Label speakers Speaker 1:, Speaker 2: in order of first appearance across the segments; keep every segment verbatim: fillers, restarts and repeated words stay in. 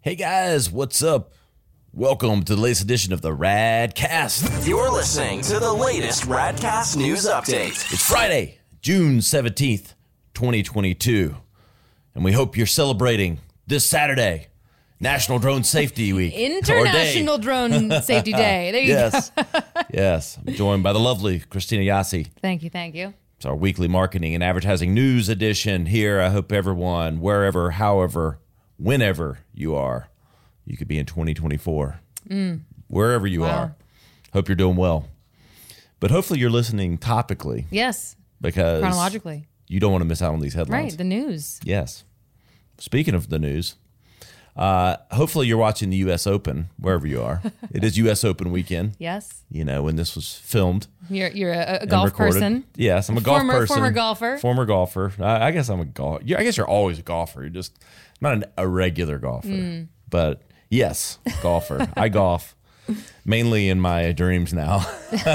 Speaker 1: Hey guys, what's up? Welcome to the latest edition of the Radcast.
Speaker 2: You're listening to the latest Radcast news update.
Speaker 1: It's Friday, June seventeenth, twenty twenty-two, and we hope you're celebrating this Saturday, National Drone Safety Week.
Speaker 3: International Drone Safety Day. There you
Speaker 1: yes.
Speaker 3: go.
Speaker 1: Yes, I'm joined by the lovely Christina Yassi.
Speaker 3: Thank you, thank you.
Speaker 1: It's our weekly marketing and advertising news edition here. I hope everyone, wherever, however, whenever you are, you could be in twenty twenty-four, mm. wherever you
Speaker 3: wow.
Speaker 1: are. Hope you're doing well. But hopefully you're listening topically.
Speaker 3: Yes.
Speaker 1: Because
Speaker 3: chronologically.
Speaker 1: You don't want to miss out on these headlines.
Speaker 3: Right, the news.
Speaker 1: Yes. Speaking of the news, uh, hopefully you're watching the U S Open, wherever you are. It is U S Open weekend.
Speaker 3: Yes.
Speaker 1: You know, when this was filmed.
Speaker 3: You're you're a, a golf person.
Speaker 1: Yes, I'm a golf
Speaker 3: former,
Speaker 1: person.
Speaker 3: Former golfer.
Speaker 1: Former golfer. I, I guess I'm a golf. I guess you're always a golfer. You're just not an, a regular golfer. Mm. But yes, golfer. I golf mainly in my dreams now.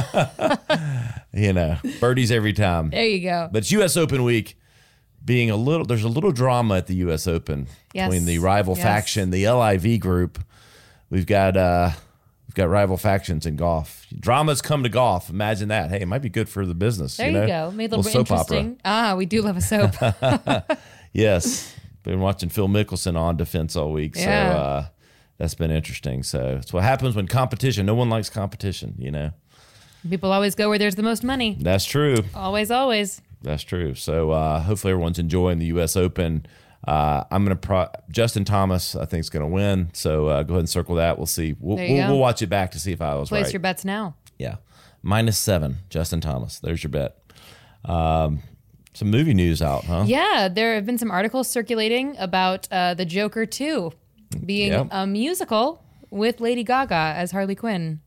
Speaker 1: You know, birdies every time.
Speaker 3: There you go.
Speaker 1: But it's U S Open week. Being a little, there's a little drama at the U S Open
Speaker 3: yes.
Speaker 1: between the rival
Speaker 3: yes.
Speaker 1: faction, the L I V group. We've got uh, we've got rival factions in golf. Dramas come to golf. Imagine that. Hey, it might be good for the business.
Speaker 3: There
Speaker 1: you,
Speaker 3: you
Speaker 1: know?
Speaker 3: go. Made a little,
Speaker 1: little
Speaker 3: bit interesting. Ah, we do love a soap.
Speaker 1: Yes, been watching Phil Mickelson on defense all week,
Speaker 3: yeah.
Speaker 1: so uh, that's been interesting. So it's what happens when competition. No one likes competition, you know.
Speaker 3: People always go where there's the most money.
Speaker 1: That's true.
Speaker 3: Always, always.
Speaker 1: That's true. So uh, hopefully everyone's enjoying the U S Open. Uh, I'm gonna pro- Justin Thomas, I think, is gonna win. So uh, go ahead and circle that. We'll see. We'll,
Speaker 3: There you
Speaker 1: we'll,
Speaker 3: go.
Speaker 1: we'll watch it back to see if I was
Speaker 3: Place
Speaker 1: right.
Speaker 3: your bets now.
Speaker 1: Yeah, minus seven. Justin Thomas. There's your bet. Um, some movie news out, huh?
Speaker 3: Yeah, there have been some articles circulating about uh, the Joker two being
Speaker 1: Yep.
Speaker 3: a musical with Lady Gaga as Harley Quinn.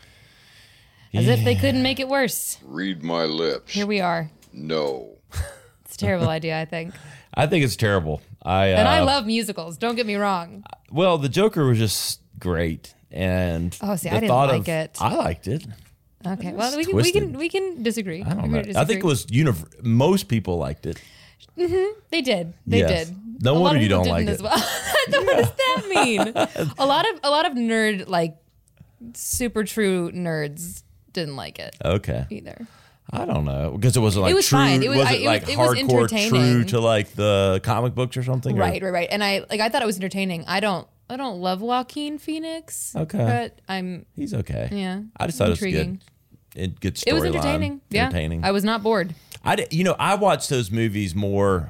Speaker 3: As
Speaker 1: Yeah.
Speaker 3: if they couldn't make it worse.
Speaker 4: Read my lips.
Speaker 3: Here we are.
Speaker 4: No.
Speaker 3: It's a terrible idea, I think.
Speaker 1: I think it's terrible. I uh,
Speaker 3: And I love musicals. Don't get me wrong.
Speaker 1: Well, the Joker was just great, and
Speaker 3: Oh, see,
Speaker 1: the
Speaker 3: I didn't
Speaker 1: thought
Speaker 3: like
Speaker 1: of-
Speaker 3: it.
Speaker 1: I liked it.
Speaker 3: Okay, well, we can, we
Speaker 1: twisted.
Speaker 3: can we can disagree.
Speaker 1: I don't
Speaker 3: We
Speaker 1: know.
Speaker 3: can
Speaker 1: I think
Speaker 3: disagree.
Speaker 1: it was univ- most people liked it.
Speaker 3: They did. They
Speaker 1: Yes.
Speaker 3: did.
Speaker 1: No
Speaker 3: a lot
Speaker 1: wonder
Speaker 3: of
Speaker 1: you
Speaker 3: people
Speaker 1: don't
Speaker 3: didn't
Speaker 1: like
Speaker 3: as
Speaker 1: it.
Speaker 3: well. What does that mean? a lot of a lot of nerd like super true nerds didn't like it
Speaker 1: Okay.
Speaker 3: either.
Speaker 1: I don't know because it wasn't like
Speaker 3: It was
Speaker 1: true.
Speaker 3: fine. It was-
Speaker 1: was
Speaker 3: I-
Speaker 1: it
Speaker 3: it
Speaker 1: like
Speaker 3: was- it was
Speaker 1: hardcore
Speaker 3: entertaining.
Speaker 1: true to like the comic books or something? or-
Speaker 3: Right, right, right. And I like I thought it was entertaining. I don't I don't love Joaquin Phoenix.
Speaker 1: Okay.
Speaker 3: But I'm
Speaker 1: He's okay.
Speaker 3: yeah.
Speaker 1: I just thought
Speaker 3: intriguing.
Speaker 1: it was good. It, good storyline.
Speaker 3: It was entertaining. Yeah.
Speaker 1: Entertaining.
Speaker 3: I was not bored.
Speaker 1: I di- you know I watch those movies more.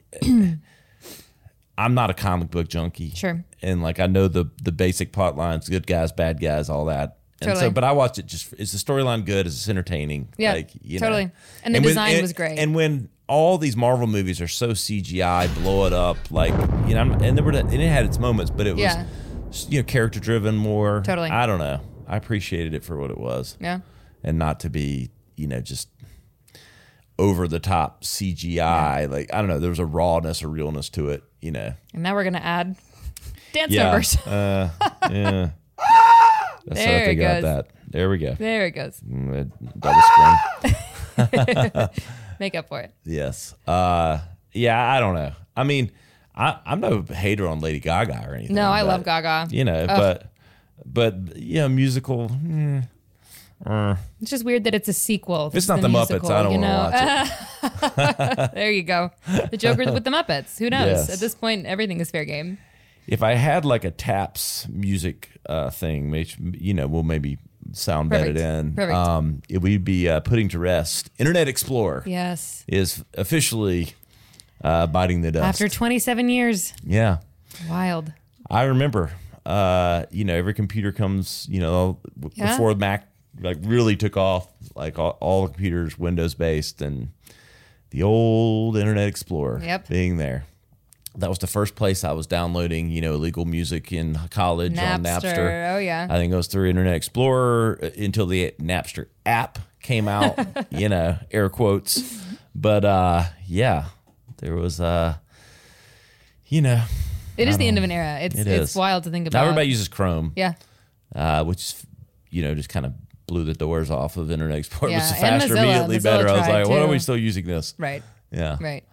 Speaker 1: I'm not a comic book junkie.
Speaker 3: Sure.
Speaker 1: And like I know the the basic plot lines, good guys, bad guys, all that. And
Speaker 3: Totally.
Speaker 1: so, but I watched it just. Is the storyline good? Is it entertaining?
Speaker 3: Yeah,
Speaker 1: like, you
Speaker 3: totally.
Speaker 1: know.
Speaker 3: And the
Speaker 1: when-
Speaker 3: design
Speaker 1: and-
Speaker 3: was great.
Speaker 1: And when all these Marvel movies are so C G I, blow it up, like you know, and there were and it had its moments, but it was
Speaker 3: Yeah.
Speaker 1: you know character driven more.
Speaker 3: Totally.
Speaker 1: I don't know. I appreciated it for what it was.
Speaker 3: Yeah.
Speaker 1: And not to be you know just over the top C G I.
Speaker 3: Yeah.
Speaker 1: Like I don't know. There was a rawness, a realness to it. You know.
Speaker 3: And now we're gonna add dance
Speaker 1: Yeah.
Speaker 3: numbers.
Speaker 1: Uh, yeah. That's
Speaker 3: There
Speaker 1: how they
Speaker 3: it
Speaker 1: got
Speaker 3: goes.
Speaker 1: that. There we go.
Speaker 3: There it goes.
Speaker 1: Mm, Double screen.
Speaker 3: Make up for it.
Speaker 1: Yes. Uh, yeah, I don't know. I mean, I, I'm no hater on Lady Gaga or anything.
Speaker 3: No, I
Speaker 1: but,
Speaker 3: love Gaga.
Speaker 1: You know, but but you know, musical. mm, uh,
Speaker 3: It's just weird that it's a sequel.
Speaker 1: it's
Speaker 3: This
Speaker 1: not
Speaker 3: is
Speaker 1: the
Speaker 3: a
Speaker 1: Muppets.
Speaker 3: musical,
Speaker 1: I don't
Speaker 3: you
Speaker 1: want to
Speaker 3: know?
Speaker 1: watch it.
Speaker 3: There you go. The Joker with the Muppets. Who knows?
Speaker 1: Yes.
Speaker 3: At this point, everything is fair game.
Speaker 1: If I had like a Taps music uh, thing, which you know, we'll maybe sound bed it
Speaker 3: Perfect.
Speaker 1: in.
Speaker 3: Perfect.
Speaker 1: Um, it would be uh, putting to rest. Internet Explorer
Speaker 3: Yes.
Speaker 1: is officially uh, biting the dust.
Speaker 3: After twenty-seven years.
Speaker 1: yeah.
Speaker 3: Wild.
Speaker 1: I remember, uh, you know, every computer comes, you know, w-
Speaker 3: Yeah.
Speaker 1: before Mac like really took off, like all, all the computers Windows based, and the old Internet Explorer
Speaker 3: Yep.
Speaker 1: being there. That was the first place I was downloading, you know, illegal music in college on
Speaker 3: Napster.
Speaker 1: Napster.
Speaker 3: Oh, yeah.
Speaker 1: I think it was through Internet Explorer uh, until the Napster app came out, you know, air quotes. But uh, yeah, there was, uh, you know,
Speaker 3: It is
Speaker 1: I
Speaker 3: the end
Speaker 1: don't-
Speaker 3: of an era. It's
Speaker 1: it
Speaker 3: it's
Speaker 1: is.
Speaker 3: wild to think
Speaker 1: now
Speaker 3: about.
Speaker 1: everybody uses Chrome.
Speaker 3: Yeah.
Speaker 1: uh, which you know just kind of blew the doors off of Internet Explorer. It was
Speaker 3: Yeah, and
Speaker 1: faster,
Speaker 3: Mozilla.
Speaker 1: immediately
Speaker 3: Mozilla
Speaker 1: better. I was
Speaker 3: tried
Speaker 1: like, why are
Speaker 3: too.
Speaker 1: we still using this?
Speaker 3: Right.
Speaker 1: Yeah.
Speaker 3: Right.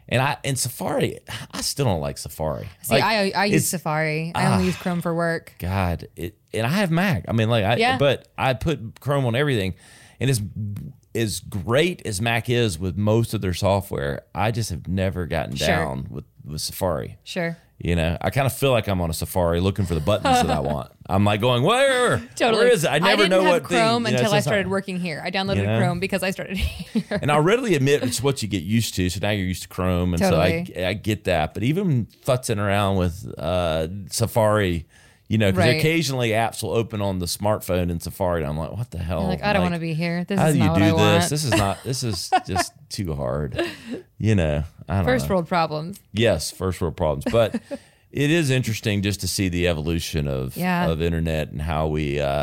Speaker 1: And I and Safari, I still don't like Safari.
Speaker 3: See,
Speaker 1: Like,
Speaker 3: I I use
Speaker 1: it's-
Speaker 3: Safari. I only use Chrome for work.
Speaker 1: God, it and I have Mac. I mean, like, I,
Speaker 3: Yeah.
Speaker 1: but I put Chrome on everything, and as as great as Mac is with most of their software, I just have never gotten
Speaker 3: Sure.
Speaker 1: down with with Safari.
Speaker 3: Sure.
Speaker 1: You know, I kind of feel like I'm on a Safari looking for the buttons that I want. I'm like going, where?
Speaker 3: Totally.
Speaker 1: Where is it? I never
Speaker 3: didn't
Speaker 1: know
Speaker 3: have
Speaker 1: what thing-
Speaker 3: Chrome
Speaker 1: you know,
Speaker 3: until
Speaker 1: it's
Speaker 3: I
Speaker 1: just
Speaker 3: started
Speaker 1: not-
Speaker 3: working here. I downloaded
Speaker 1: You know?
Speaker 3: Chrome because I started here.
Speaker 1: And I'll readily admit it's what you get used to. So now you're used to Chrome, and
Speaker 3: Totally.
Speaker 1: so I I get that. But even futzing around with uh, Safari, you know, because
Speaker 3: Right.
Speaker 1: occasionally apps will open on the smartphone in Safari, and I'm like, what the hell?
Speaker 3: Like, I don't want to be here. This
Speaker 1: How
Speaker 3: is
Speaker 1: do you
Speaker 3: not
Speaker 1: do
Speaker 3: what I
Speaker 1: this?
Speaker 3: want.
Speaker 1: This is not. This is just too hard. You know, I don't
Speaker 3: First
Speaker 1: know.
Speaker 3: world problems.
Speaker 1: Yes, first world problems. But it is interesting just to see the evolution of
Speaker 3: Yeah.
Speaker 1: of internet and how we, uh,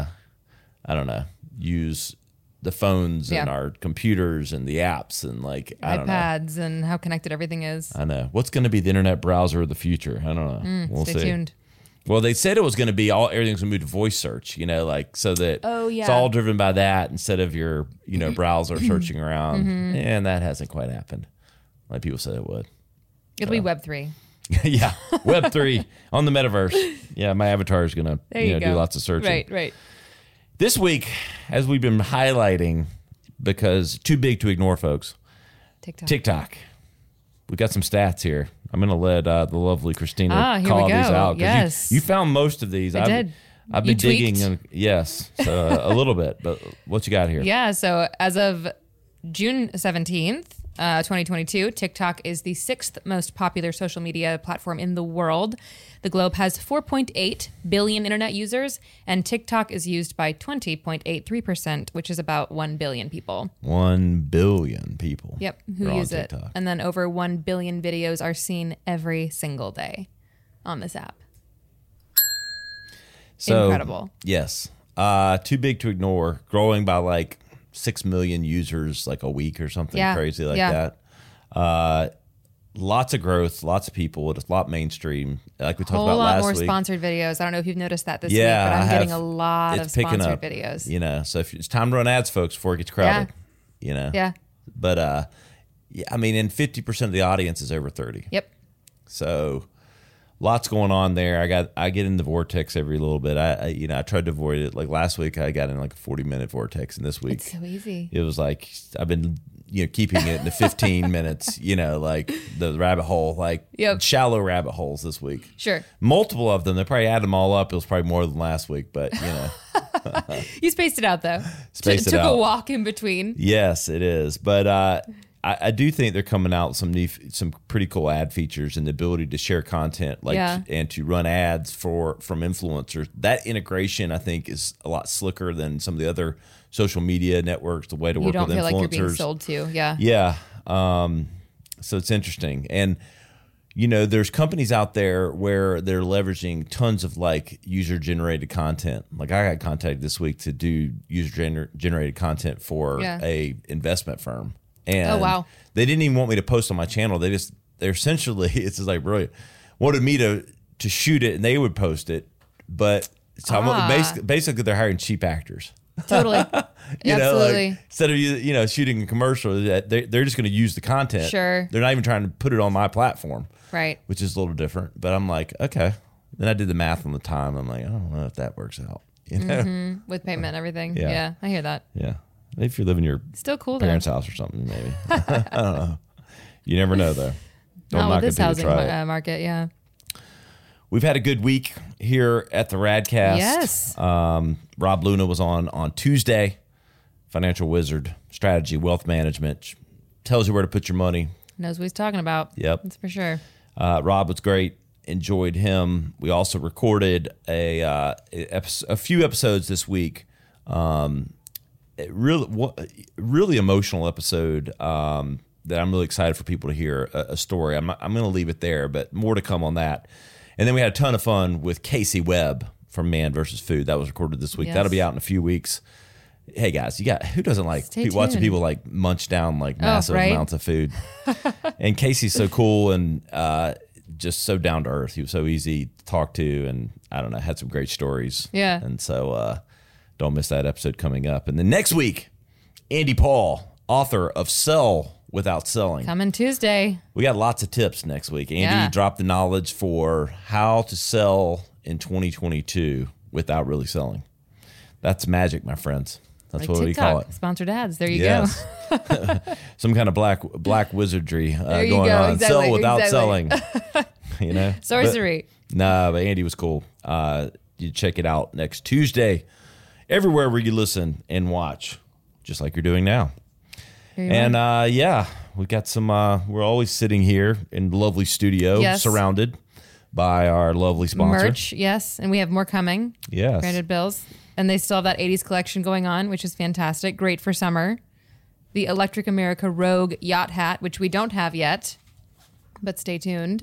Speaker 1: I don't know, use the phones and
Speaker 3: Yeah.
Speaker 1: our computers and the apps and like I don't know.
Speaker 3: iPads and how connected everything is.
Speaker 1: I know what's going to be the internet browser of the future. I don't know. we'll
Speaker 3: Mm, Stay
Speaker 1: see.
Speaker 3: tuned.
Speaker 1: Well, they said it was going to be all everything's going to move to voice search. You know, like so that
Speaker 3: Oh,
Speaker 1: it's
Speaker 3: yeah.
Speaker 1: all driven by that instead of your you know browser searching around.
Speaker 3: Mm-hmm.
Speaker 1: And that hasn't quite happened, like people said it would.
Speaker 3: It'll be Web three.
Speaker 1: Yeah, Web three on the metaverse. Yeah, my avatar is gonna
Speaker 3: There
Speaker 1: you
Speaker 3: you
Speaker 1: know
Speaker 3: go.
Speaker 1: do lots of searching.
Speaker 3: Right, right.
Speaker 1: This week, as we've been highlighting, because too big to ignore, folks.
Speaker 3: TikTok.
Speaker 1: TikTok. We got some stats here. I'm gonna let uh, the lovely Christina
Speaker 3: Ah, here
Speaker 1: call
Speaker 3: we
Speaker 1: these
Speaker 3: go.
Speaker 1: out. 'cause
Speaker 3: Yes.
Speaker 1: you, you found most of these.
Speaker 3: I
Speaker 1: I've,
Speaker 3: did.
Speaker 1: I've
Speaker 3: You
Speaker 1: been digging.
Speaker 3: tweaked?
Speaker 1: And, yes, so uh, a little bit. But what you got here?
Speaker 3: Yeah, so as of June seventeenth, uh, twenty twenty-two, TikTok is the sixth most popular social media platform in the world. The globe has four point eight billion internet users, and TikTok is used by twenty point eight three percent, which is about one billion people.
Speaker 1: One billion people.
Speaker 3: Yep, who
Speaker 1: are on
Speaker 3: use it.
Speaker 1: TikTok.
Speaker 3: And then over one billion videos are seen every single day on this app.
Speaker 1: So,
Speaker 3: Incredible.
Speaker 1: Yes. Uh, too big to ignore. Growing by like six million users like a week or something
Speaker 3: Yeah.
Speaker 1: crazy like
Speaker 3: Yeah.
Speaker 1: that. Uh, lots of growth, lots of people. It's a lot mainstream. Like we talked
Speaker 3: Whole
Speaker 1: about
Speaker 3: lot
Speaker 1: last
Speaker 3: more
Speaker 1: week.
Speaker 3: sponsored videos. I don't know if you've noticed that this
Speaker 1: yeah,
Speaker 3: week, but
Speaker 1: I
Speaker 3: I'm
Speaker 1: have,
Speaker 3: getting a lot of
Speaker 1: it's picking
Speaker 3: sponsored
Speaker 1: up,
Speaker 3: videos.
Speaker 1: You know, so if it's time to run ads, folks, before it gets crowded. You know.
Speaker 3: Yeah.
Speaker 1: But uh, yeah, I mean, and fifty percent of the audience is over thirty.
Speaker 3: Yep.
Speaker 1: So lots going on there. I got I get in the vortex every little bit. I, I you know I tried to avoid it. Like last week, I got in like a forty minute vortex, and this week
Speaker 3: It's so easy.
Speaker 1: it was like I've been you know keeping it in the fifteen minutes. You know, like the rabbit hole, like
Speaker 3: Yep.
Speaker 1: shallow rabbit holes this week.
Speaker 3: Sure.
Speaker 1: Multiple of them. They probably add them all up. It was probably more than last week, but you know.
Speaker 3: You spaced it out though.
Speaker 1: Spaced
Speaker 3: T-
Speaker 1: it
Speaker 3: took
Speaker 1: out.
Speaker 3: a walk in between.
Speaker 1: Yes, it is. But uh, I, I do think they're coming out with some new, some pretty cool ad features and the ability to share content, like
Speaker 3: Yeah.
Speaker 1: and to run ads for from influencers. That integration, I think, is a lot slicker than some of the other social media networks. The way to
Speaker 3: You
Speaker 1: work
Speaker 3: don't
Speaker 1: with
Speaker 3: feel
Speaker 1: influencers.
Speaker 3: like you're being sold to. Yeah.
Speaker 1: Yeah. Um, so it's interesting. And, you know, there's companies out there where they're leveraging tons of like user generated content. Like I got contacted this week to do user gener- generated content for
Speaker 3: Yeah.
Speaker 1: a investment firm. And
Speaker 3: Oh, wow.
Speaker 1: they didn't even want me to post on my channel. They just, they're essentially, it's just like brilliant, wanted me to, to shoot it and they would post it. But so I'm,
Speaker 3: Ah.
Speaker 1: basically, basically they're hiring cheap actors.
Speaker 3: Totally.
Speaker 1: You know,
Speaker 3: Absolutely.
Speaker 1: like instead of you you know shooting a commercial, that they they're just going to use the content.
Speaker 3: Sure.
Speaker 1: They're not even trying to put it on my platform,
Speaker 3: Right.
Speaker 1: which is a little different. But I'm like, okay. Then I did the math on the time. I'm like, I don't know if that works out. You know?
Speaker 3: With payment and everything.
Speaker 1: Yeah.
Speaker 3: Yeah. I hear that.
Speaker 1: Yeah. Maybe if you live in your
Speaker 3: Still cool though.
Speaker 1: parents' house or something, maybe. I don't know. You never know though. Don't
Speaker 3: Not
Speaker 1: knock
Speaker 3: with this
Speaker 1: it till you
Speaker 3: housing
Speaker 1: try
Speaker 3: mar-
Speaker 1: it.
Speaker 3: uh, market. Yeah.
Speaker 1: We've had a good week here at the Radcast.
Speaker 3: Yes.
Speaker 1: Um, Rob Luna was on on Tuesday. Financial wizard, strategy, wealth management, tells you where to put your money.
Speaker 3: Knows what he's talking about.
Speaker 1: Yep.
Speaker 3: That's for sure.
Speaker 1: Uh, Rob was great. Enjoyed him. We also recorded a uh, epi- a few episodes this week. Um, it really, wa- really emotional episode um, that I'm really excited for people to hear a, a story. I'm I'm going to leave it there, but more to come on that. And then we had a ton of fun with Casey Webb from Man versus Food. That was recorded this week.
Speaker 3: Yes.
Speaker 1: That'll be out in a few weeks. Hey guys, you got who doesn't like
Speaker 3: Stay
Speaker 1: pe- watching
Speaker 3: tuned.
Speaker 1: people like munch down like massive
Speaker 3: right?
Speaker 1: amounts of food? And Casey's so cool and uh, just so down to earth. He was so easy to talk to, and I don't know, had some great stories.
Speaker 3: Yeah.
Speaker 1: And so uh, don't miss that episode coming up. And then next week, Andy Paul, author of Sell without selling.
Speaker 3: Coming Tuesday.
Speaker 1: We got lots of tips next week. Andy
Speaker 3: Yeah.
Speaker 1: dropped the knowledge for how to sell in twenty twenty-two without really selling. That's magic, my friends. That's
Speaker 3: Like
Speaker 1: what
Speaker 3: TikTok,
Speaker 1: we call it.
Speaker 3: Sponsored ads. There you
Speaker 1: Yes. Some kind of black black wizardry uh,
Speaker 3: There you
Speaker 1: going
Speaker 3: go.
Speaker 1: on.
Speaker 3: Exactly,
Speaker 1: Sell without
Speaker 3: exactly.
Speaker 1: selling. You know?
Speaker 3: Sorcery.
Speaker 1: But, nah, but Andy was cool. Uh, you check it out next Tuesday, everywhere where you listen and watch, just like you're doing now.
Speaker 3: There you
Speaker 1: And
Speaker 3: are.
Speaker 1: uh, yeah, we got some. Uh, we're always sitting here in the lovely studio,
Speaker 3: Yes.
Speaker 1: surrounded by our lovely sponsor.
Speaker 3: Merch, yes. And we have more coming.
Speaker 1: Yes.
Speaker 3: Branded Bills. And they still have that eighties collection going on, which is fantastic. Great for summer. The Electric America Rogue Yacht Hat, which we don't have yet, but stay tuned.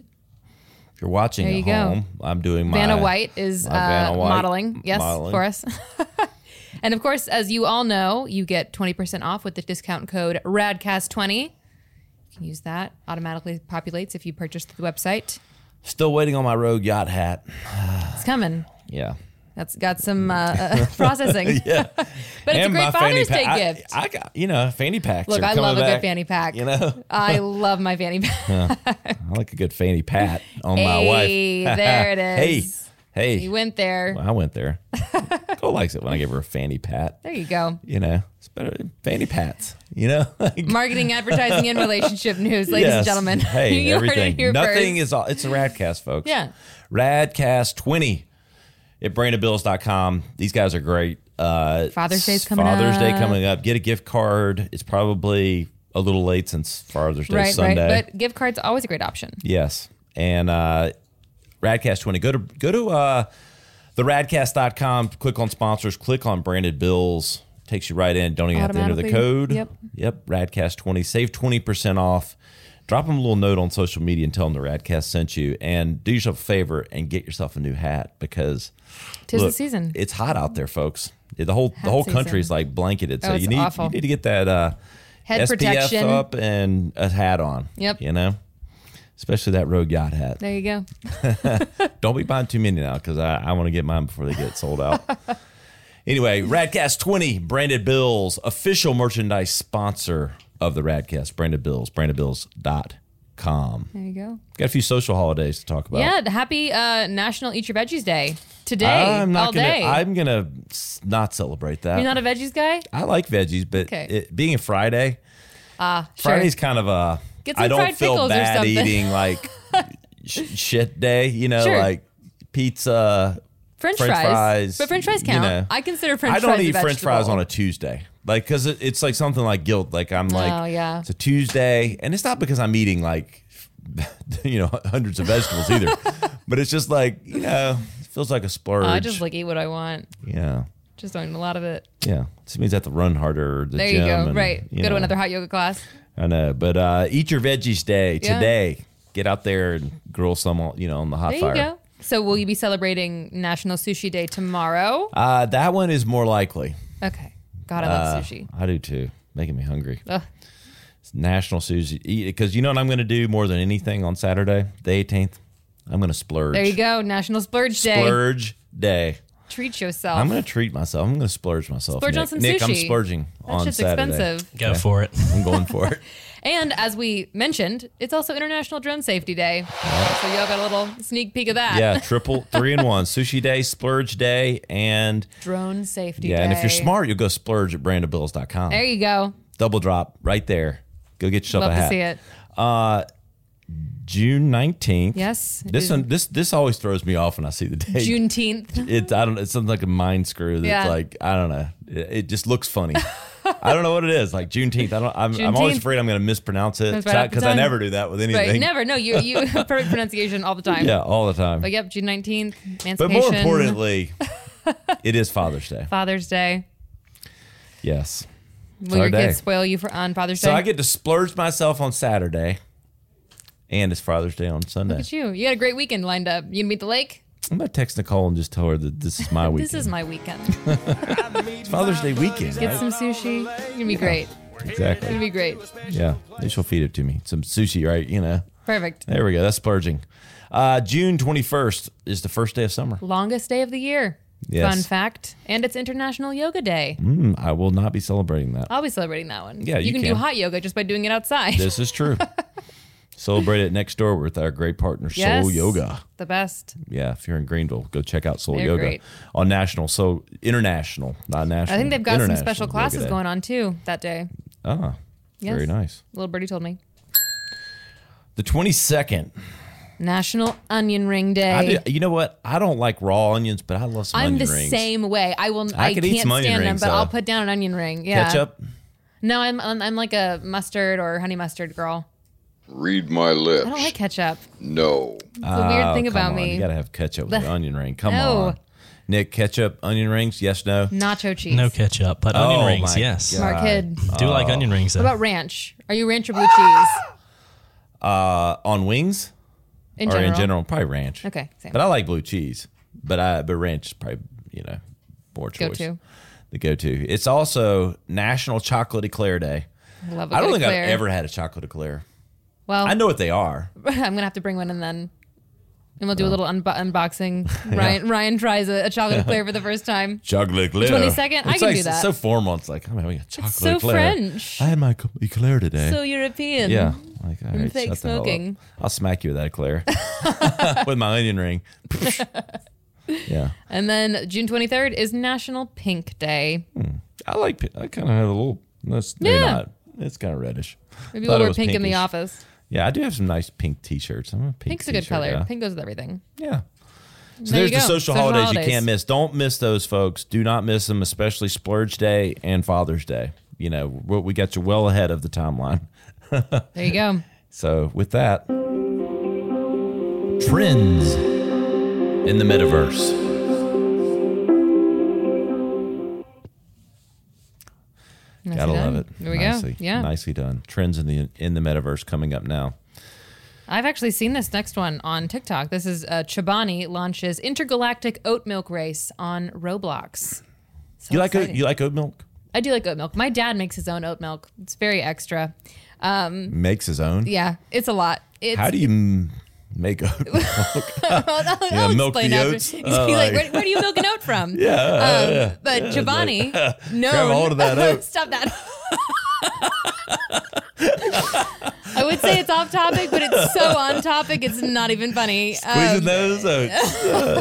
Speaker 1: If you're watching
Speaker 3: There
Speaker 1: at
Speaker 3: you go.
Speaker 1: home, I'm doing my
Speaker 3: Vanna White is
Speaker 1: my
Speaker 3: uh,
Speaker 1: Vanna White
Speaker 3: modeling, yes,
Speaker 1: modeling.
Speaker 3: for us. And of course, as you all know, you get twenty percent off with the discount code R A D C A S T twenty. You can use that. Automatically populates if you purchase through the website.
Speaker 1: Still waiting on my Rogue Yacht hat.
Speaker 3: It's coming.
Speaker 1: Yeah.
Speaker 3: That's got some uh, uh, processing.
Speaker 1: Yeah.
Speaker 3: But it's a great Father's Day
Speaker 1: I,
Speaker 3: gift.
Speaker 1: I got, you know, fanny packs.
Speaker 3: Look,
Speaker 1: are
Speaker 3: I
Speaker 1: coming
Speaker 3: love a
Speaker 1: back,
Speaker 3: good fanny pack.
Speaker 1: You know,
Speaker 3: I love my fanny pack.
Speaker 1: I like a good fanny pat on my wife.
Speaker 3: Hey, there it is.
Speaker 1: Hey, hey.
Speaker 3: You went there.
Speaker 1: Well, I went there. Cole likes it when I give her a fanny pat.
Speaker 3: There you go.
Speaker 1: You know, it's better fanny pats. You know, Like,
Speaker 3: Marketing, advertising, and relationship news, ladies and
Speaker 1: yes.
Speaker 3: gentlemen.
Speaker 1: Hey,
Speaker 3: You heard it
Speaker 1: everything.
Speaker 3: here
Speaker 1: Nothing
Speaker 3: first.
Speaker 1: is all. It's a Radcast, folks.
Speaker 3: Yeah.
Speaker 1: Radcast twenty at branded bills dot com. These guys are great. Uh,
Speaker 3: Father's Day's coming
Speaker 1: Father's Day
Speaker 3: up.
Speaker 1: coming up. Get a gift card. It's probably a little late since Father's Day
Speaker 3: Right,
Speaker 1: Sunday.
Speaker 3: right. But gift cards always a great option.
Speaker 1: Yes. And uh, Radcast twenty. Go to go to uh, the radcast dot com, click on sponsors, click on branded bills. Takes you right in. Don't even have to enter the code.
Speaker 3: Yep.
Speaker 1: Yep. Radcast twenty. Save twenty percent off. Drop them a little note on social media and tell them the Radcast sent you. And do yourself a favor and get yourself a new hat because
Speaker 3: Tis the
Speaker 1: look,
Speaker 3: season.
Speaker 1: it's hot out there, folks. The whole
Speaker 3: Hat
Speaker 1: the whole
Speaker 3: season.
Speaker 1: country is like blanketed. So
Speaker 3: Oh,
Speaker 1: you
Speaker 3: it's
Speaker 1: need
Speaker 3: awful.
Speaker 1: you need to get that uh,
Speaker 3: Head
Speaker 1: S P F
Speaker 3: protection.
Speaker 1: up and a hat on.
Speaker 3: Yep.
Speaker 1: You know, especially that Rogue Yacht hat.
Speaker 3: There you go.
Speaker 1: Don't be buying too many now because I, I want to get mine before they get sold out. Anyway, Radcast twenty, Branded Bills, official merchandise sponsor of the Radcast. Branded Bills, branded bills dot com.
Speaker 3: There you go.
Speaker 1: Got a few social holidays to talk about.
Speaker 3: Yeah, the happy uh, National Eat Your Veggies Day today,
Speaker 1: I'm not
Speaker 3: all
Speaker 1: gonna,
Speaker 3: day.
Speaker 1: I'm gonna s- not celebrate that.
Speaker 3: You're not a veggies guy?
Speaker 1: I like veggies, but
Speaker 3: Okay.
Speaker 1: it, being a Friday,
Speaker 3: Ah, sure.
Speaker 1: Friday's kind of a
Speaker 3: Get some
Speaker 1: I don't
Speaker 3: fried
Speaker 1: feel
Speaker 3: pickles or
Speaker 1: bad
Speaker 3: something.
Speaker 1: eating like sh- shit day. You know,
Speaker 3: Sure.
Speaker 1: like pizza.
Speaker 3: French,
Speaker 1: French
Speaker 3: fries.
Speaker 1: fries,
Speaker 3: But French fries
Speaker 1: you
Speaker 3: count.
Speaker 1: know.
Speaker 3: I consider French
Speaker 1: I don't
Speaker 3: fries a
Speaker 1: eat French
Speaker 3: vegetable.
Speaker 1: fries on a Tuesday, like because it, it's like something like guilt. Like I'm like,
Speaker 3: Oh, yeah.
Speaker 1: it's a Tuesday, and it's not because I'm eating like, you know, hundreds of vegetables either, but it's just like you know, it feels like a splurge.
Speaker 3: Oh, I just like eat what I want.
Speaker 1: yeah,
Speaker 3: Just don't eat a lot of it.
Speaker 1: yeah. It just means I have to run harder. Or the
Speaker 3: There
Speaker 1: gym
Speaker 3: you go.
Speaker 1: and,
Speaker 3: right.
Speaker 1: you
Speaker 3: Go to
Speaker 1: know.
Speaker 3: another hot yoga class.
Speaker 1: I know, but uh, eat your veggies day
Speaker 3: Yeah.
Speaker 1: today. Get out there and grill some, on- you know, on the hot
Speaker 3: There
Speaker 1: fire.
Speaker 3: you go. So will you be celebrating National Sushi Day tomorrow?
Speaker 1: Uh, that one is more likely.
Speaker 3: Okay. God, I love
Speaker 1: Uh,
Speaker 3: sushi.
Speaker 1: I do too. Making me hungry.
Speaker 3: Ugh.
Speaker 1: It's National Sushi. Because you know what I'm going to do more than anything on Saturday, the eighteenth? I'm going to splurge.
Speaker 3: There you go. National Splurge Day.
Speaker 1: Splurge day.
Speaker 3: Treat yourself.
Speaker 1: I'm going to treat myself. I'm going to splurge myself.
Speaker 3: Splurge
Speaker 1: Nick.
Speaker 3: on some
Speaker 1: Nick, I'm
Speaker 3: sushi.
Speaker 1: splurging
Speaker 3: that
Speaker 1: on
Speaker 3: shit's
Speaker 1: Saturday.
Speaker 3: expensive.
Speaker 5: Go for it.
Speaker 1: I'm going for it.
Speaker 3: And as we mentioned, it's also International Drone Safety Day. So y'all got a little sneak peek of that.
Speaker 1: Yeah, triple three and one. Sushi day, splurge day, and
Speaker 3: Drone Safety
Speaker 1: yeah,
Speaker 3: Day.
Speaker 1: and if you're smart, you'll go splurge at branded bills dot com.
Speaker 3: There you go.
Speaker 1: Double drop right there. Go get yourself
Speaker 3: Love
Speaker 1: a
Speaker 3: to
Speaker 1: hat.
Speaker 3: see it.
Speaker 1: Uh, June nineteenth.
Speaker 3: Yes.
Speaker 1: This one, this this always throws me off when I see the date.
Speaker 3: Juneteenth.
Speaker 1: It I don't. It's something like a mind screw. That's
Speaker 3: Yeah.
Speaker 1: like I don't know. It, it just looks funny. I don't know what it is. Like Juneteenth. I don't. I'm, I'm always
Speaker 3: Juneteenth.
Speaker 1: afraid I'm going to mispronounce it
Speaker 3: Comes right off the
Speaker 1: because I
Speaker 3: tongue.
Speaker 1: never do that with anything.
Speaker 3: Right. Never. No, you you have perfect pronunciation all the time.
Speaker 1: Yeah, all the time.
Speaker 3: But yep, June nineteenth, Emancipation.
Speaker 1: But more importantly, it is Father's Day.
Speaker 3: Father's Day.
Speaker 1: Yes. It's
Speaker 3: Will
Speaker 1: our
Speaker 3: your
Speaker 1: day.
Speaker 3: kids spoil you for on Father's
Speaker 1: So
Speaker 3: Day?
Speaker 1: I get to splurge myself on Saturday, and it's Father's Day on Sunday.
Speaker 3: Look at you. You had a great weekend lined up. You gonna meet the lake?
Speaker 1: I'm gonna text Nicole and just tell her that this is my weekend.
Speaker 3: This is my weekend.
Speaker 1: It's Father's Day weekend.
Speaker 3: Get
Speaker 1: Right?
Speaker 3: some sushi. You're gonna be great. You're
Speaker 1: Exactly.
Speaker 3: gonna be great.
Speaker 1: Yeah. Maybe she'll feed it to me. Some sushi, right? You know.
Speaker 3: Perfect.
Speaker 1: There we go. That's splurging. Uh, June twenty-first is the first day of summer.
Speaker 3: Longest day of the year.
Speaker 1: Yes.
Speaker 3: Fun fact. And it's International Yoga Day.
Speaker 1: Mm, I will not be celebrating that.
Speaker 3: I'll be celebrating that one.
Speaker 1: Yeah, you
Speaker 3: can,
Speaker 1: can.
Speaker 3: do hot yoga just by doing it outside.
Speaker 1: This is true. Celebrate it next door with our great partner,
Speaker 3: Yes.
Speaker 1: Soul Yoga.
Speaker 3: The best.
Speaker 1: Yeah, if you're in Greenville, go check out Soul
Speaker 3: They're
Speaker 1: Yoga
Speaker 3: great.
Speaker 1: on national, so international, not national.
Speaker 3: I think they've got some
Speaker 1: international
Speaker 3: special
Speaker 1: Yoga
Speaker 3: classes
Speaker 1: Day.
Speaker 3: going on too that day.
Speaker 1: Ah,
Speaker 3: Yes.
Speaker 1: very nice.
Speaker 3: Little birdie told me.
Speaker 1: The twenty-second.
Speaker 3: National Onion Ring Day.
Speaker 1: I do, you know what? I don't like raw onions, but I love some
Speaker 3: I'm
Speaker 1: onion
Speaker 3: the
Speaker 1: rings.
Speaker 3: same way. I will.
Speaker 1: I
Speaker 3: I,
Speaker 1: could
Speaker 3: can't
Speaker 1: eat some onion
Speaker 3: stand them,
Speaker 1: rings,
Speaker 3: but
Speaker 1: though.
Speaker 3: I'll put down an onion ring. Yeah.
Speaker 1: Ketchup.
Speaker 3: No, I'm, I'm I'm like a mustard or honey mustard girl.
Speaker 4: Read my lips.
Speaker 3: I don't like ketchup.
Speaker 4: No.
Speaker 3: It's a weird
Speaker 1: Oh,
Speaker 3: thing
Speaker 1: come
Speaker 3: about
Speaker 1: on.
Speaker 3: me.
Speaker 1: You gotta have ketchup with
Speaker 3: The-
Speaker 1: the onion ring. Come
Speaker 3: No.
Speaker 1: on, Nick. Ketchup, onion rings? Yes, no.
Speaker 3: Nacho cheese.
Speaker 5: No ketchup, but onion
Speaker 1: Oh
Speaker 5: rings,
Speaker 1: my
Speaker 5: yes.
Speaker 1: God.
Speaker 3: Smart kid.
Speaker 5: Do like onion rings, though.
Speaker 3: What about ranch? Are you ranch or blue cheese?
Speaker 1: Uh, on wings
Speaker 3: In
Speaker 1: or
Speaker 3: general.
Speaker 1: in general, probably ranch.
Speaker 3: Okay, same.
Speaker 1: But I like blue cheese. But I but ranch is probably you know more choice.
Speaker 3: Go-to.
Speaker 1: The go-to. It's also National Chocolate Eclair Day.
Speaker 3: I love a
Speaker 1: I don't
Speaker 3: good
Speaker 1: think
Speaker 3: eclair.
Speaker 1: I've ever had a chocolate eclair.
Speaker 3: Well,
Speaker 1: I know what they are.
Speaker 3: I'm gonna have to bring one and then, and we'll do a little unbo- unboxing. Ryan Ryan tries a, a chocolate eclair for the first time.
Speaker 1: Chocolate eclair.
Speaker 3: twenty-second? I
Speaker 1: It's
Speaker 3: can
Speaker 1: like,
Speaker 3: do that.
Speaker 1: It's so formal. It's like I'm having a chocolate
Speaker 3: so
Speaker 1: eclair.
Speaker 3: French.
Speaker 1: I had my co- eclair today.
Speaker 3: So European.
Speaker 1: yeah. Like, all right,
Speaker 3: fake
Speaker 1: shut the hell up.
Speaker 3: smoking.
Speaker 1: I'll smack you with that eclair with my onion ring. Yeah.
Speaker 3: And then June twenty-third is National Pink Day.
Speaker 1: I like. pi- I kind of have a little. That's maybe
Speaker 3: Yeah.
Speaker 1: not. It's kind of reddish.
Speaker 3: Maybe
Speaker 1: Thought
Speaker 3: we'll
Speaker 1: it
Speaker 3: wear
Speaker 1: was
Speaker 3: pink in the
Speaker 1: pinkish.
Speaker 3: office.
Speaker 1: Yeah, I do have some nice pink T-shirts. I'm a pink.
Speaker 3: Pink's a good
Speaker 1: t-shirt,
Speaker 3: color.
Speaker 1: Yeah.
Speaker 3: Pink goes with everything.
Speaker 1: Yeah. So
Speaker 3: There
Speaker 1: there's
Speaker 3: you
Speaker 1: the
Speaker 3: go.
Speaker 1: social,
Speaker 3: Social
Speaker 1: holidays,
Speaker 3: holidays.
Speaker 1: you can't miss. Don't miss those, folks. Do not miss them, especially Splurge Day and Father's Day. You know, we we got you well ahead of the timeline.
Speaker 3: There you go.
Speaker 1: So with that, trends in the metaverse.
Speaker 3: Nicely
Speaker 1: Gotta
Speaker 3: done.
Speaker 1: love it.
Speaker 3: There we
Speaker 1: nicely,
Speaker 3: go. Yeah.
Speaker 1: nicely done. Trends in the in the metaverse coming up now.
Speaker 3: I've actually seen this next one on TikTok. This is uh, Chobani launches intergalactic oat milk race on Roblox. So
Speaker 1: you like oat,
Speaker 3: exciting.
Speaker 1: you like oat milk?
Speaker 3: I do like oat milk. My dad makes his own oat milk. It's very extra.
Speaker 1: Makes his own.
Speaker 3: Yeah, it's a lot. It's,
Speaker 1: How do you m- make oat milk?
Speaker 3: I'll, I'll
Speaker 1: Yeah, milk
Speaker 3: explain
Speaker 1: the
Speaker 3: after.
Speaker 1: oats?
Speaker 3: He's
Speaker 1: Oh,
Speaker 3: like,
Speaker 1: like-
Speaker 3: where, where do you milk an oat from?
Speaker 1: yeah, uh,
Speaker 3: Um,
Speaker 1: yeah.
Speaker 3: But Chobani, no.
Speaker 1: Grab a hold of that oat.
Speaker 3: Stop that. I would say it's off topic, but it's so on topic, it's not even funny.
Speaker 1: Squeezing
Speaker 3: Um,
Speaker 1: those oats.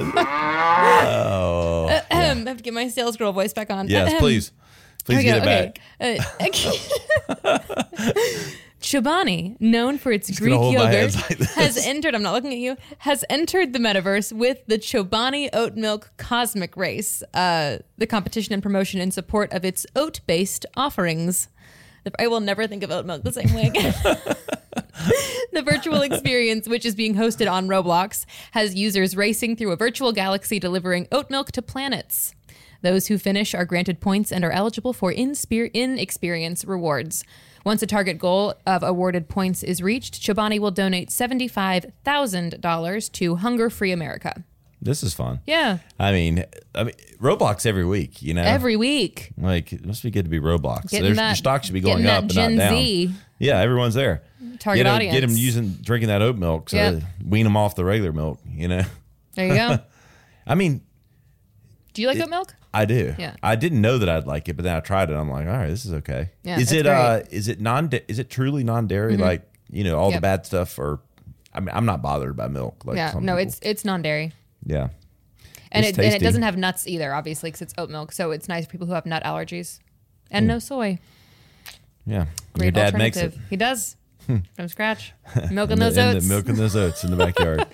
Speaker 1: oh.
Speaker 3: ahem, I have to get my sales girl voice back on.
Speaker 1: Yes,
Speaker 3: Ahem.
Speaker 1: please. Please
Speaker 3: Here
Speaker 1: get
Speaker 3: we
Speaker 1: it
Speaker 3: go.
Speaker 1: back.
Speaker 3: Okay. Uh, Chobani, known for its Greek
Speaker 1: gonna hold my
Speaker 3: yogurt,
Speaker 1: hands like this.
Speaker 3: has entered. I'm not looking at you. Has entered the metaverse with the Chobani Oat Milk Cosmic Race, uh, the competition and promotion in support of its oat-based offerings. I will never think of oat milk the same way again. The virtual experience, which is being hosted on Roblox, has users racing through a virtual galaxy delivering oat milk to planets. Those who finish are granted points and are eligible for in-spear- in-experience rewards. Once a target goal of awarded points is reached, Chobani will donate seventy-five thousand dollars to Hunger Free America.
Speaker 1: This is fun.
Speaker 3: Yeah,
Speaker 1: I mean, I mean, Roblox every week. You know,
Speaker 3: every week.
Speaker 1: like it must be good to be Roblox.
Speaker 3: Getting
Speaker 1: There's,
Speaker 3: that-
Speaker 1: your stock should be
Speaker 3: getting
Speaker 1: going
Speaker 3: that
Speaker 1: up and
Speaker 3: Gen
Speaker 1: not down.
Speaker 3: Z.
Speaker 1: Yeah, everyone's there.
Speaker 3: Target
Speaker 1: get 'em-
Speaker 3: audience.
Speaker 1: Get them using drinking that oat milk, so
Speaker 3: Yep.
Speaker 1: they wean them off the regular milk. You know,
Speaker 3: There you go.
Speaker 1: I mean,
Speaker 3: Do you like oat milk?
Speaker 1: I do.
Speaker 3: Yeah.
Speaker 1: I didn't know that I'd like it, but then I tried it. I'm like, all right, this is okay.
Speaker 3: Yeah,
Speaker 1: is
Speaker 3: it's
Speaker 1: it
Speaker 3: great.
Speaker 1: uh is it non is it truly non dairy? Like, you know, all the
Speaker 3: Yep.
Speaker 1: bad stuff or I mean I'm not bothered by milk. Like
Speaker 3: Yeah,
Speaker 1: some
Speaker 3: no,
Speaker 1: people.
Speaker 3: it's it's non-dairy.
Speaker 1: yeah.
Speaker 3: And
Speaker 1: It's
Speaker 3: it, and it
Speaker 1: tasty.
Speaker 3: doesn't have nuts either, obviously, because it's oat milk. So it's nice for people who have nut allergies. And no soy.
Speaker 1: Yeah.
Speaker 3: Great
Speaker 1: Your dad makes
Speaker 3: alternative.
Speaker 1: it. Hmm.
Speaker 3: He does. From scratch. Milking
Speaker 1: And the-
Speaker 3: those
Speaker 1: and
Speaker 3: oats.
Speaker 1: the milking those oats in the backyard.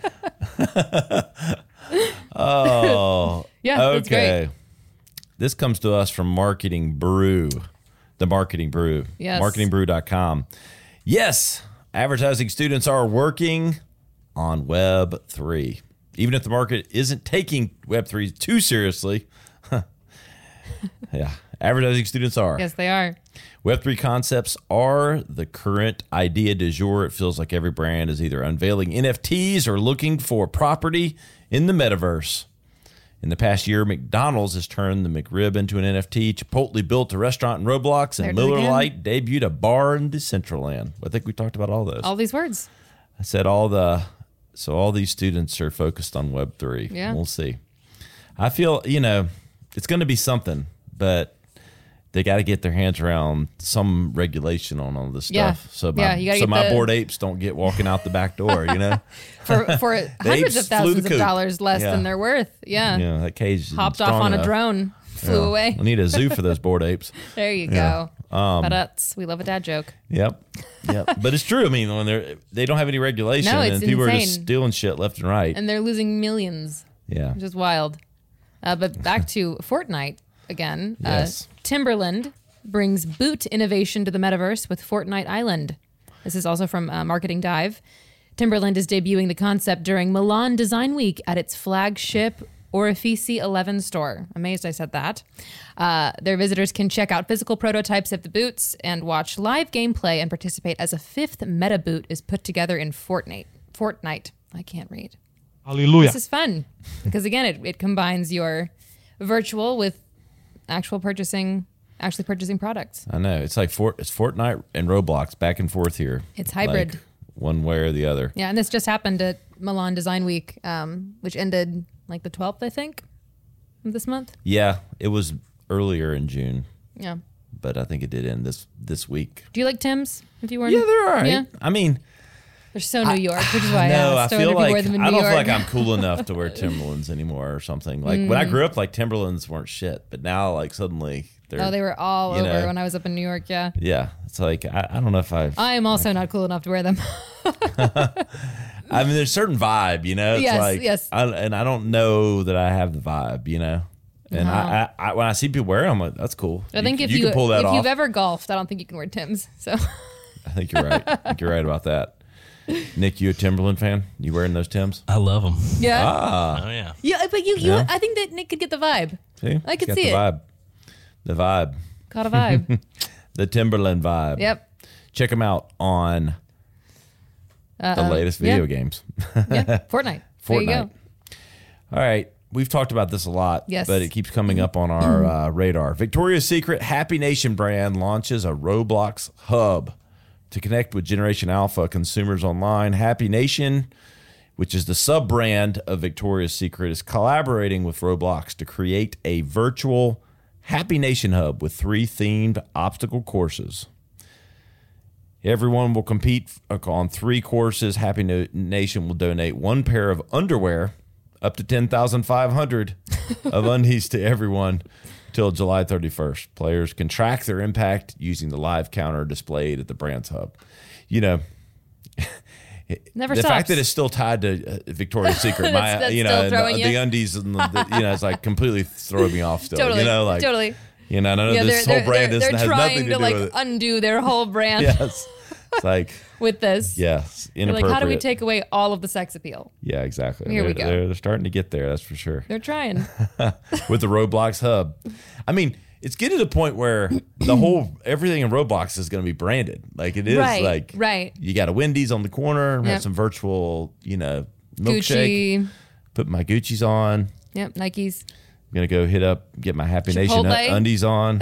Speaker 1: oh.
Speaker 3: Yeah, that's
Speaker 1: okay.
Speaker 3: great.
Speaker 1: This comes to us from Marketing Brew. The Marketing Brew.
Speaker 3: Yes.
Speaker 1: marketing brew dot com. Yes, advertising students are working on Web three. Even if the market isn't taking Web three too seriously. Yeah, advertising students are.
Speaker 3: Yes, they are.
Speaker 1: Web three concepts are the current idea du jour. It feels like every brand is either unveiling N F Ts or looking for property in the metaverse. In the past year, McDonald's has turned the McRib into an N F T. Chipotle built a restaurant in Roblox, and
Speaker 3: There it is
Speaker 1: Miller
Speaker 3: again.
Speaker 1: Lite debuted a bar in Decentraland. I think we talked about all those.
Speaker 3: All these words.
Speaker 1: I said all the, so all these students are focused on Web three.
Speaker 3: Yeah.
Speaker 1: We'll see. I feel, you know, it's going to be something, but they got to get their hands around some regulation on all this stuff.
Speaker 3: Yeah.
Speaker 1: So my,
Speaker 3: Yeah, you gotta
Speaker 1: so
Speaker 3: get
Speaker 1: my
Speaker 3: the-
Speaker 1: bored apes don't get walking out the back door, you know?
Speaker 3: For for hundreds
Speaker 1: apes
Speaker 3: of
Speaker 1: flew
Speaker 3: thousands
Speaker 1: the
Speaker 3: of
Speaker 1: coop.
Speaker 3: dollars less
Speaker 1: Yeah.
Speaker 3: than they're worth. Yeah.
Speaker 1: You know, that cage isn't
Speaker 3: Hopped off
Speaker 1: strong
Speaker 3: on a
Speaker 1: enough.
Speaker 3: drone, flew
Speaker 1: Yeah.
Speaker 3: away.
Speaker 1: I need a zoo for those bored apes.
Speaker 3: There you
Speaker 1: Yeah.
Speaker 3: go.
Speaker 1: Um,
Speaker 3: but that's we love a dad joke.
Speaker 1: Yep. Yep. But it's true. I mean, when they're, they don't have any regulation
Speaker 3: No, it's
Speaker 1: and people are just
Speaker 3: insane.
Speaker 1: stealing shit left and right.
Speaker 3: And they're losing millions,
Speaker 1: Yeah.
Speaker 3: which is wild. Uh, but back to Fortnite again.
Speaker 1: Yes.
Speaker 3: Uh, Timberland brings boot innovation to the metaverse with Fortnite Island. This is also from uh, Marketing Dive. Timberland is debuting the concept during Milan Design Week at its flagship Orifici eleven store. Amazed I said that. Uh, their visitors can check out physical prototypes of the boots and watch live gameplay and participate as a fifth meta boot is put together in Fortnite. Fortnite. I can't read.
Speaker 6: Hallelujah.
Speaker 3: This is fun because again, it, it combines your virtual with actual purchasing, actually purchasing products.
Speaker 1: I know. It's like Fort, it's Fortnite and Roblox back and forth here.
Speaker 3: It's hybrid.
Speaker 1: Like one way or the other.
Speaker 3: Yeah, and this just happened at Milan Design Week, um, which ended like the twelfth, I think, of this month.
Speaker 1: Yeah. It was earlier in June,
Speaker 3: Yeah.
Speaker 1: but I think it did end this this week.
Speaker 3: Do you like Tim's? If you were,
Speaker 1: Yeah, they're all right.
Speaker 3: Yeah,
Speaker 1: I mean,
Speaker 3: they're so New York, which is why I
Speaker 1: no, I
Speaker 3: asked.
Speaker 1: feel
Speaker 3: wonder if you
Speaker 1: like
Speaker 3: wear them in
Speaker 1: I
Speaker 3: New
Speaker 1: don't feel
Speaker 3: York.
Speaker 1: like I'm cool enough to wear Timberlands anymore or something. Like when I grew up, like Timberlands weren't shit, but now like suddenly they're.
Speaker 3: Oh, they were all
Speaker 1: you
Speaker 3: over
Speaker 1: know,
Speaker 3: when I was up in New York. Yeah,
Speaker 1: Yeah, it's like I, I don't know if I've.
Speaker 3: I am also not cool enough to wear them.
Speaker 1: I mean, there's a certain vibe, you know. It's
Speaker 3: Yes,
Speaker 1: like,
Speaker 3: yes.
Speaker 1: I, and I don't know that I have the vibe, you know. And
Speaker 3: No.
Speaker 1: I, I, I, when I see people wear them, I'm like, that's cool.
Speaker 3: I think
Speaker 1: you,
Speaker 3: if
Speaker 1: you
Speaker 3: you,
Speaker 1: can pull that
Speaker 3: if
Speaker 1: off,
Speaker 3: you've ever golfed, I don't think you can wear Tim's. So
Speaker 1: I think you're right. I think you're right about that. Nick, you a Timberland fan? You wearing those Tims?
Speaker 5: I love them.
Speaker 3: yeah,
Speaker 1: Ah,
Speaker 5: Oh yeah.
Speaker 3: yeah. But you, you,
Speaker 1: Yeah.
Speaker 3: I think that Nick could get the vibe.
Speaker 1: see,
Speaker 3: I
Speaker 1: It's
Speaker 3: could
Speaker 1: got
Speaker 3: see
Speaker 1: the
Speaker 3: it.
Speaker 1: vibe. The vibe,
Speaker 3: Caught a vibe.
Speaker 1: the Timberland vibe.
Speaker 3: Yep.
Speaker 1: Check them out on the latest
Speaker 3: yeah.
Speaker 1: video games.
Speaker 3: Yeah. Fortnite. There you go.
Speaker 1: Fortnite. All right. We've talked about this a lot,
Speaker 3: Yes.
Speaker 1: but it keeps coming up on our uh, radar. Victoria's Secret Happy Nation brand launches a Roblox hub to connect with Generation Alpha consumers online. Happy Nation, which is the sub-brand of Victoria's Secret, is collaborating with Roblox to create a virtual Happy Nation hub with three themed obstacle courses. Everyone will compete on three courses. Happy No- Nation will donate one pair of underwear, up to ten thousand five hundred of undies to everyone till July thirty-first. Players can track their impact using the live counter displayed at the brand's hub. You know,
Speaker 3: Never
Speaker 1: the
Speaker 3: stops.
Speaker 1: fact that it's still tied to uh, Victoria's Secret,
Speaker 3: That's-
Speaker 1: my
Speaker 3: that's
Speaker 1: you
Speaker 3: still
Speaker 1: know, and
Speaker 3: throwing
Speaker 1: the,
Speaker 3: you?
Speaker 1: the undies and the, the, you know, it's like completely throwing me off. Still,
Speaker 3: Totally.
Speaker 1: you know, like
Speaker 3: Totally.
Speaker 1: You know, I know
Speaker 3: Yeah,
Speaker 1: this
Speaker 3: they're,
Speaker 1: whole brand
Speaker 3: they're,
Speaker 1: is,
Speaker 3: they're
Speaker 1: has
Speaker 3: trying
Speaker 1: nothing to,
Speaker 3: to
Speaker 1: do
Speaker 3: like
Speaker 1: with it.
Speaker 3: undo their whole brand
Speaker 1: Yes, it's like
Speaker 3: with this.
Speaker 1: yes,
Speaker 3: They're
Speaker 1: inappropriate.
Speaker 3: like, how do we take away all of the sex appeal?
Speaker 1: Yeah, exactly.
Speaker 3: Here
Speaker 1: they're,
Speaker 3: we go.
Speaker 1: They're, they're starting to get there. That's for sure.
Speaker 3: They're trying.
Speaker 1: With the Roblox hub, I mean, it's getting to the point where the whole everything in Roblox is going to be branded. Like it is
Speaker 3: Right,
Speaker 1: like
Speaker 3: right.
Speaker 1: You got a Wendy's on the corner.
Speaker 3: Yep.
Speaker 1: Have some virtual, you know, milkshake.
Speaker 3: Gucci.
Speaker 1: Put my Gucci's on.
Speaker 3: Yep. Nikes.
Speaker 1: I'm gonna go hit up, get my Happy Nation
Speaker 3: Chipotle.
Speaker 1: undies on.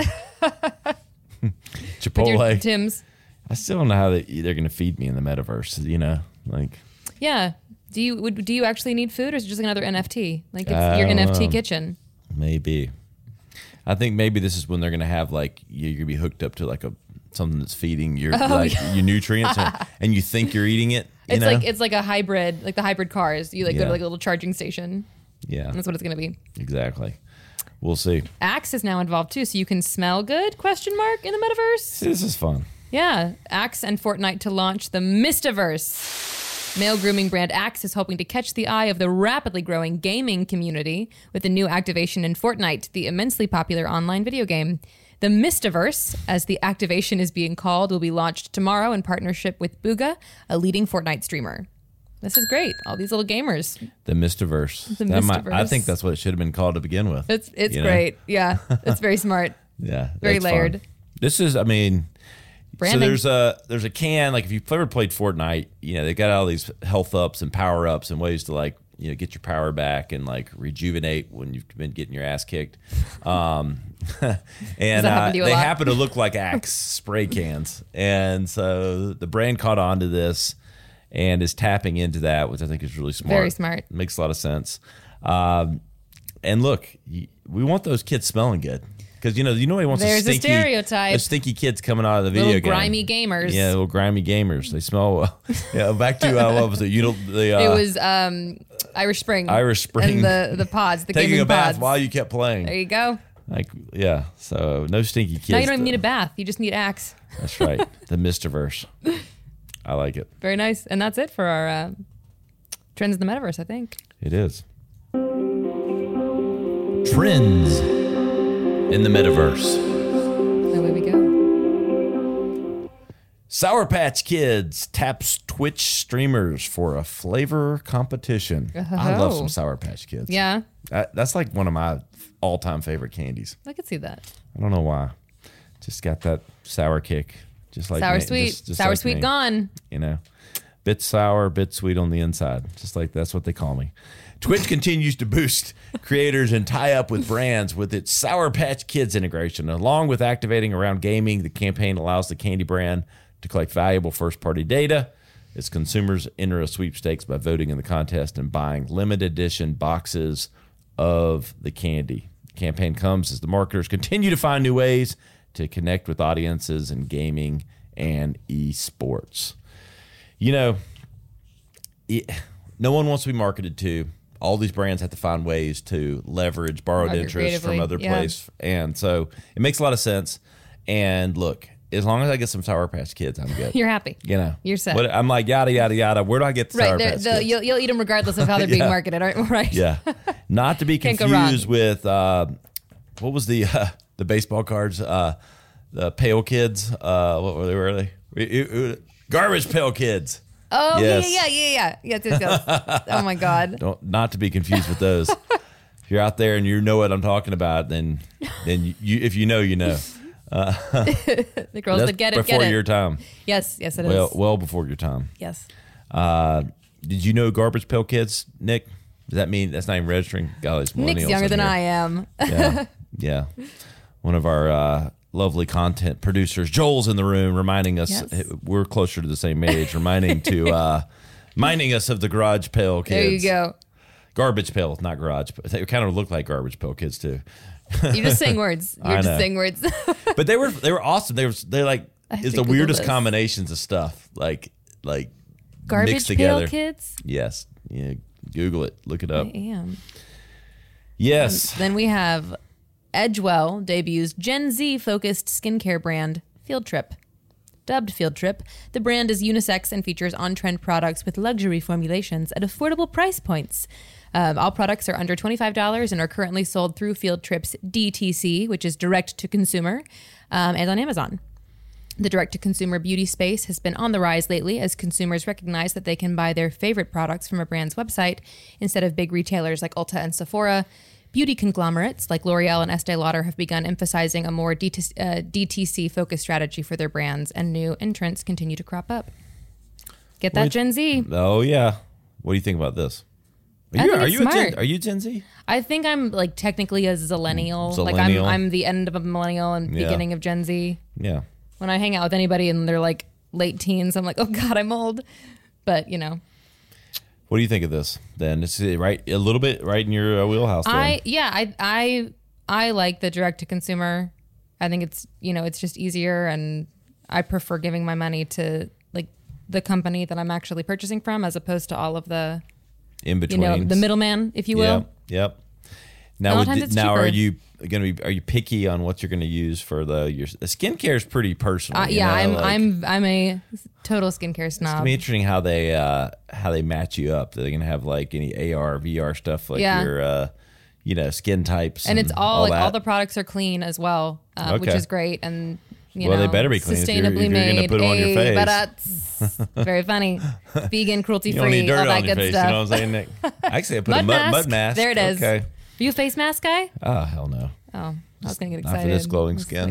Speaker 3: With your
Speaker 1: Chipotle.
Speaker 3: Tim's.
Speaker 1: I still don't know how they, they're gonna feed me in the metaverse. You know, like
Speaker 3: Yeah. Do you would do you actually need food, or is it just another N F T? Like it's
Speaker 1: I
Speaker 3: your
Speaker 1: don't
Speaker 3: N F T
Speaker 1: know.
Speaker 3: kitchen.
Speaker 1: maybe. I think maybe this is when they're gonna have like you're gonna be hooked up to like a something that's feeding your like your nutrients, and, and you think you're eating it. You
Speaker 3: Oh, It's
Speaker 1: know?
Speaker 3: like it's like a hybrid, like the hybrid cars. You like go
Speaker 1: Yeah.
Speaker 3: to like a little charging station.
Speaker 1: yeah,
Speaker 3: That's what it's gonna be.
Speaker 1: exactly. We'll see.
Speaker 3: Axe is now involved too, so you can smell good? Question mark in the metaverse.
Speaker 1: This is fun.
Speaker 3: Yeah, Axe and Fortnite to launch the Mistiverse. Male grooming brand Axe is hoping to catch the eye of the rapidly growing gaming community with a new activation in Fortnite, the immensely popular online video game. The Mistiverse, as the activation is being called, will be launched tomorrow in partnership with Booga, a leading Fortnite streamer. This is great. All these little gamers.
Speaker 1: The Mistiverse.
Speaker 3: The
Speaker 1: That might- I
Speaker 3: Mistiverse.
Speaker 1: think that's what it should have been called to begin with.
Speaker 3: It's it's
Speaker 1: You know?
Speaker 3: great. Yeah, it's very smart.
Speaker 1: Yeah,
Speaker 3: Very
Speaker 1: that's fun.
Speaker 3: layered.
Speaker 1: This is, I mean,
Speaker 3: Branding.
Speaker 1: so there's a there's a can like if you've ever played Fortnite, you know they got all these health ups and power ups and ways to like you know get your power back and like rejuvenate when you've been getting your ass kicked. Um, and
Speaker 3: that
Speaker 1: uh,
Speaker 3: happen to you a
Speaker 1: they
Speaker 3: lot?
Speaker 1: happen to look like Axe spray cans, and so the brand caught on to this and is tapping into that, which I think is really smart.
Speaker 3: Very smart.
Speaker 1: Makes a lot of sense. Um, and look, y- we want those kids smelling good. Because, you know, you know he wants
Speaker 3: There's
Speaker 1: a
Speaker 3: a
Speaker 1: stinky,
Speaker 3: stereotype.
Speaker 1: a stinky kids coming out of the video
Speaker 3: Little
Speaker 1: game.
Speaker 3: grimy gamers.
Speaker 1: Yeah, little grimy gamers. They smell well. Yeah, back to, uh, what was it? You know, the, uh,
Speaker 3: It was um, Irish Spring.
Speaker 1: Irish Spring.
Speaker 3: And the, the pods, the
Speaker 1: taking
Speaker 3: gaming
Speaker 1: a bath
Speaker 3: pods.
Speaker 1: while you kept playing.
Speaker 3: There you go.
Speaker 1: Like, yeah, so no stinky kids.
Speaker 3: Now you don't even
Speaker 1: to-
Speaker 3: need a bath. You just need Axe.
Speaker 1: That's right. The Mistiverse. I like it.
Speaker 3: Very nice. And that's it for our uh, trends in the metaverse, I think.
Speaker 1: It is.
Speaker 5: Trends.
Speaker 1: In the metaverse.
Speaker 3: Away we go.
Speaker 1: Sour Patch Kids taps Twitch streamers for a flavor competition. I love
Speaker 3: Oh.
Speaker 1: some Sour Patch Kids.
Speaker 3: Yeah,
Speaker 1: That- that's like one of my all-time favorite candies.
Speaker 3: I could see that.
Speaker 1: I don't know why. Just got that sour kick. Just like
Speaker 3: Sour
Speaker 1: me-
Speaker 3: sweet.
Speaker 1: just- just
Speaker 3: Sour
Speaker 1: like
Speaker 3: sweet
Speaker 1: me.
Speaker 3: gone.
Speaker 1: You know, bit sour, bit sweet on the inside. Just like that's what they call me. Twitch continues to boost creators and tie up with brands with its Sour Patch Kids integration. Along with activating around gaming, the campaign allows the candy brand to collect valuable first-party data. Its consumers enter a sweepstakes by voting in the contest and buying limited edition boxes of the candy. The campaign comes as the marketers continue to find new ways to connect with audiences in gaming and esports. You know, it, no one wants to be marketed to. All these brands have to find ways to leverage borrowed
Speaker 3: Market
Speaker 1: interest from
Speaker 3: creatively,
Speaker 1: other
Speaker 3: yeah.
Speaker 1: places. And so it makes a lot of sense. And look, as long as I get some Sour Patch Kids, I'm good.
Speaker 3: You're happy.
Speaker 1: You know,
Speaker 3: You're set.
Speaker 1: What, I'm like, yada, yada, yada. Where do I get the Sour
Speaker 3: Right.
Speaker 1: Patch
Speaker 3: The,
Speaker 1: Kids?
Speaker 3: you'll, you'll eat them regardless of how they're being
Speaker 1: Yeah.
Speaker 3: marketed, aren't right?
Speaker 1: Yeah. Not to be
Speaker 3: Can't go wrong.
Speaker 1: confused with, uh, what was the uh, the baseball cards? Uh, the Pale Kids. Uh, what were they? Were they? It- it- it- Garbage Pail Kids.
Speaker 3: Oh,
Speaker 1: Yes.
Speaker 3: yeah, yeah, yeah, yeah. Yes, yes, yes. Oh, my God.
Speaker 1: Don't not to be confused with those. If you're out there and you know what I'm talking about, then then you if you know, you know.
Speaker 3: The girls
Speaker 1: That's
Speaker 3: that get it,
Speaker 1: before
Speaker 3: get
Speaker 1: your
Speaker 3: it.
Speaker 1: time.
Speaker 3: Yes, yes, it is.
Speaker 1: Well, well before your time.
Speaker 3: yes.
Speaker 1: Uh, did you know Garbage Pail Kids, Nick? Does that mean that's not even registering? Golly, it's
Speaker 3: Nick's
Speaker 1: millennials
Speaker 3: younger
Speaker 1: in
Speaker 3: than
Speaker 1: here.
Speaker 3: I am.
Speaker 1: Yeah, yeah. One of our uh, lovely content producers, Joel's in the room, reminding us
Speaker 3: Yes.
Speaker 1: we're closer to the same age, reminding to uh, reminding us of the Garage Pail Kids.
Speaker 3: There you go.
Speaker 1: Garbage Pail, not Garage. But they kind of look like Garbage Pail Kids too.
Speaker 3: You're just saying words. You're
Speaker 1: I
Speaker 3: just
Speaker 1: know.
Speaker 3: saying words.
Speaker 1: But they were they were awesome. They were they're like
Speaker 3: have
Speaker 1: it's
Speaker 3: to
Speaker 1: the
Speaker 3: Google
Speaker 1: weirdest
Speaker 3: this.
Speaker 1: combinations of stuff like like
Speaker 3: Garbage
Speaker 1: mixed
Speaker 3: Pail
Speaker 1: together.
Speaker 3: Kids?
Speaker 1: Yes, yeah. Google it, look it up.
Speaker 3: I am.
Speaker 1: Yes,
Speaker 3: Then we have Edgewell debuts Gen Z focused skincare brand Field Trip. Dubbed Field Trip, the brand is unisex and features on-trend products with luxury formulations at affordable price points. Um, all products are under twenty-five dollars and are currently sold through Field Trip's D T C, which is direct to consumer, um, and on Amazon. The direct-to-consumer beauty space has been on the rise lately as consumers recognize that they can buy their favorite products from a brand's website instead of big retailers like Ulta and Sephora. Beauty conglomerates like L'Oreal and Estee Lauder have begun emphasizing a more D T C-focused strategy for their brands, and new entrants continue to crop up. Get that
Speaker 1: Wait.
Speaker 3: Gen Z.
Speaker 1: oh yeah. What do you think about this? Are
Speaker 3: I
Speaker 1: you,
Speaker 3: think
Speaker 1: are
Speaker 3: it's
Speaker 1: you a Gen,
Speaker 3: smart.
Speaker 1: are you Gen Z?
Speaker 3: I think I'm like technically a zillennial. Like
Speaker 1: Zillennial.
Speaker 3: I'm, I'm the end of a millennial and
Speaker 1: Yeah.
Speaker 3: beginning of Gen Z.
Speaker 1: Yeah.
Speaker 3: When I hang out with anybody and they're like late teens, I'm like, oh God, I'm old. But you know,
Speaker 1: What do you think of this? Then it's uh, right a little bit right in your uh, wheelhouse. Then.
Speaker 3: I yeah, I I I like the direct to consumer. I think it's you know it's just easier, and I prefer giving my money to like the company that I'm actually purchasing from, as opposed to all of the
Speaker 1: in
Speaker 3: you
Speaker 1: between
Speaker 3: know the middleman, if you will.
Speaker 1: Yep. Yep.
Speaker 3: A
Speaker 1: Now,
Speaker 3: lot of
Speaker 1: would-
Speaker 3: times it's
Speaker 1: now are
Speaker 3: cheaper.
Speaker 1: you going to be? Are you picky on what you're going to use for the your the skincare is pretty personal.
Speaker 3: Uh,
Speaker 1: you
Speaker 3: yeah,
Speaker 1: know,
Speaker 3: I'm
Speaker 1: like-
Speaker 3: I'm I'm a total skincare
Speaker 1: It's
Speaker 3: snob.
Speaker 1: gonna be interesting how they uh, how they match you up. They're gonna have like any A R, V R stuff like
Speaker 3: Yeah.
Speaker 1: your uh, you know skin types,
Speaker 3: And it's all, like
Speaker 1: that.
Speaker 3: all the products are clean as well, uh, which
Speaker 1: Okay.
Speaker 3: is great. And you
Speaker 1: Well,
Speaker 3: know,
Speaker 1: they better be clean if you're-
Speaker 3: sustainably
Speaker 1: if you're gonna
Speaker 3: made.
Speaker 1: put 'em on your
Speaker 3: eh,
Speaker 1: face.
Speaker 3: But that's very funny. Vegan, cruelty
Speaker 1: you don't
Speaker 3: free,
Speaker 1: need dirt
Speaker 3: all that
Speaker 1: on your
Speaker 3: good
Speaker 1: face.
Speaker 3: stuff.
Speaker 1: You know what I'm saying, Nick? Actually, I put
Speaker 3: Mud
Speaker 1: a mud
Speaker 3: mask.
Speaker 1: mud mask.
Speaker 3: There it is.
Speaker 1: Okay.
Speaker 3: Are you a face mask guy?
Speaker 1: Oh hell no.
Speaker 3: Oh, I was gonna get
Speaker 1: Not
Speaker 3: excited.
Speaker 1: for this glowing skin.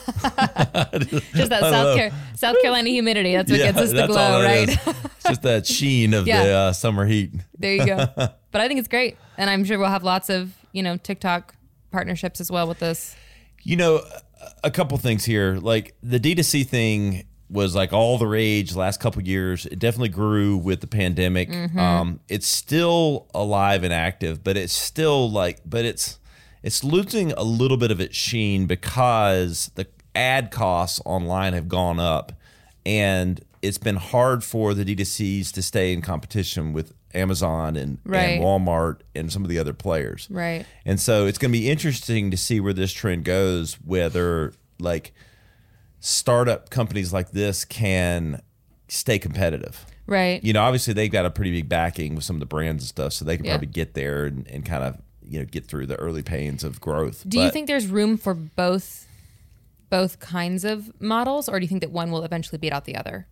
Speaker 3: Just that South, Car- South Carolina humidity. That's what gets us the
Speaker 1: that's
Speaker 3: glow,
Speaker 1: all it
Speaker 3: right?
Speaker 1: is. It's just that sheen of
Speaker 3: Yeah.
Speaker 1: the uh, summer heat.
Speaker 3: There you go. But I think it's great, and I'm sure we'll have lots of you know TikTok partnerships as well with this.
Speaker 1: You know, a couple things here. Like the D two C thing, was like all the rage the last couple of years. It definitely grew with the pandemic.
Speaker 3: Mm-hmm.
Speaker 1: Um, it's still alive and active, but it's still like, but it's it's losing a little bit of its sheen because the ad costs online have gone up, and it's been hard for the D two Cs to stay in competition with Amazon and,
Speaker 3: Right.
Speaker 1: and Walmart and some of the other players.
Speaker 3: Right.
Speaker 1: And so it's going to be interesting to see where this trend goes, whether like startup companies like this can stay competitive.
Speaker 3: Right.
Speaker 1: You know, obviously they've got a pretty big backing with some of the brands and stuff, so they can
Speaker 3: Yeah.
Speaker 1: probably get there and, and kind of, you know, get through the early pains of growth.
Speaker 3: Do you
Speaker 1: But
Speaker 3: think there's room for both both kinds of models, or do you think that one will eventually beat out the other?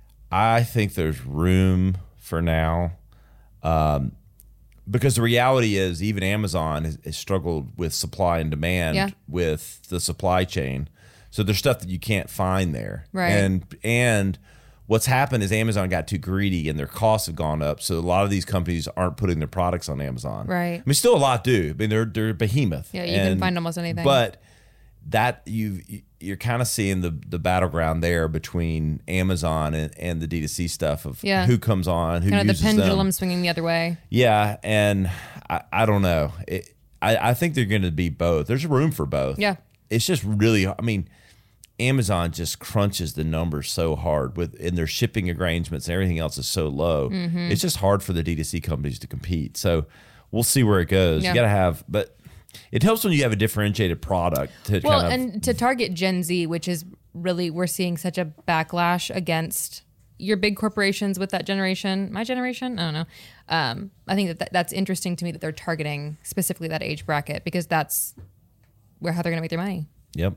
Speaker 1: I think there's room for now. Um, because the reality is even Amazon has, has struggled with supply and demand
Speaker 3: Yeah.
Speaker 1: with the supply chain. So there's stuff that you can't find there.
Speaker 3: Right.
Speaker 1: And and what's happened is Amazon got too greedy and their costs have gone up. So a lot of these companies aren't putting their products on Amazon.
Speaker 3: Right.
Speaker 1: I mean, still a lot do. I mean, they're they're behemoth.
Speaker 3: Yeah, you can find almost anything.
Speaker 1: But that you you're kind of seeing the the battleground there between Amazon and, and the D two C stuff of
Speaker 3: Yeah.
Speaker 1: who comes on, who
Speaker 3: Kind of the
Speaker 1: uses
Speaker 3: pendulum
Speaker 1: them.
Speaker 3: swinging the other way.
Speaker 1: Yeah, and I, I don't know. It, I I think they're going to be both. There's room for both.
Speaker 3: Yeah.
Speaker 1: It's just really. I mean, Amazon just crunches the numbers so hard with in their shipping arrangements and everything else is so low.
Speaker 3: Mm-hmm.
Speaker 1: It's just hard for the D two C companies to compete. So we'll see where it goes.
Speaker 3: Yeah.
Speaker 1: You got to have, but it helps when you have a differentiated product to
Speaker 3: Well,
Speaker 1: kind of.
Speaker 3: and to target Gen Z, which is really, we're seeing such a backlash against your big corporations with that generation. My generation? I don't know. Um, I think that, that that's interesting to me that they're targeting specifically that age bracket, because that's where how they're going to make their money.
Speaker 1: Yep.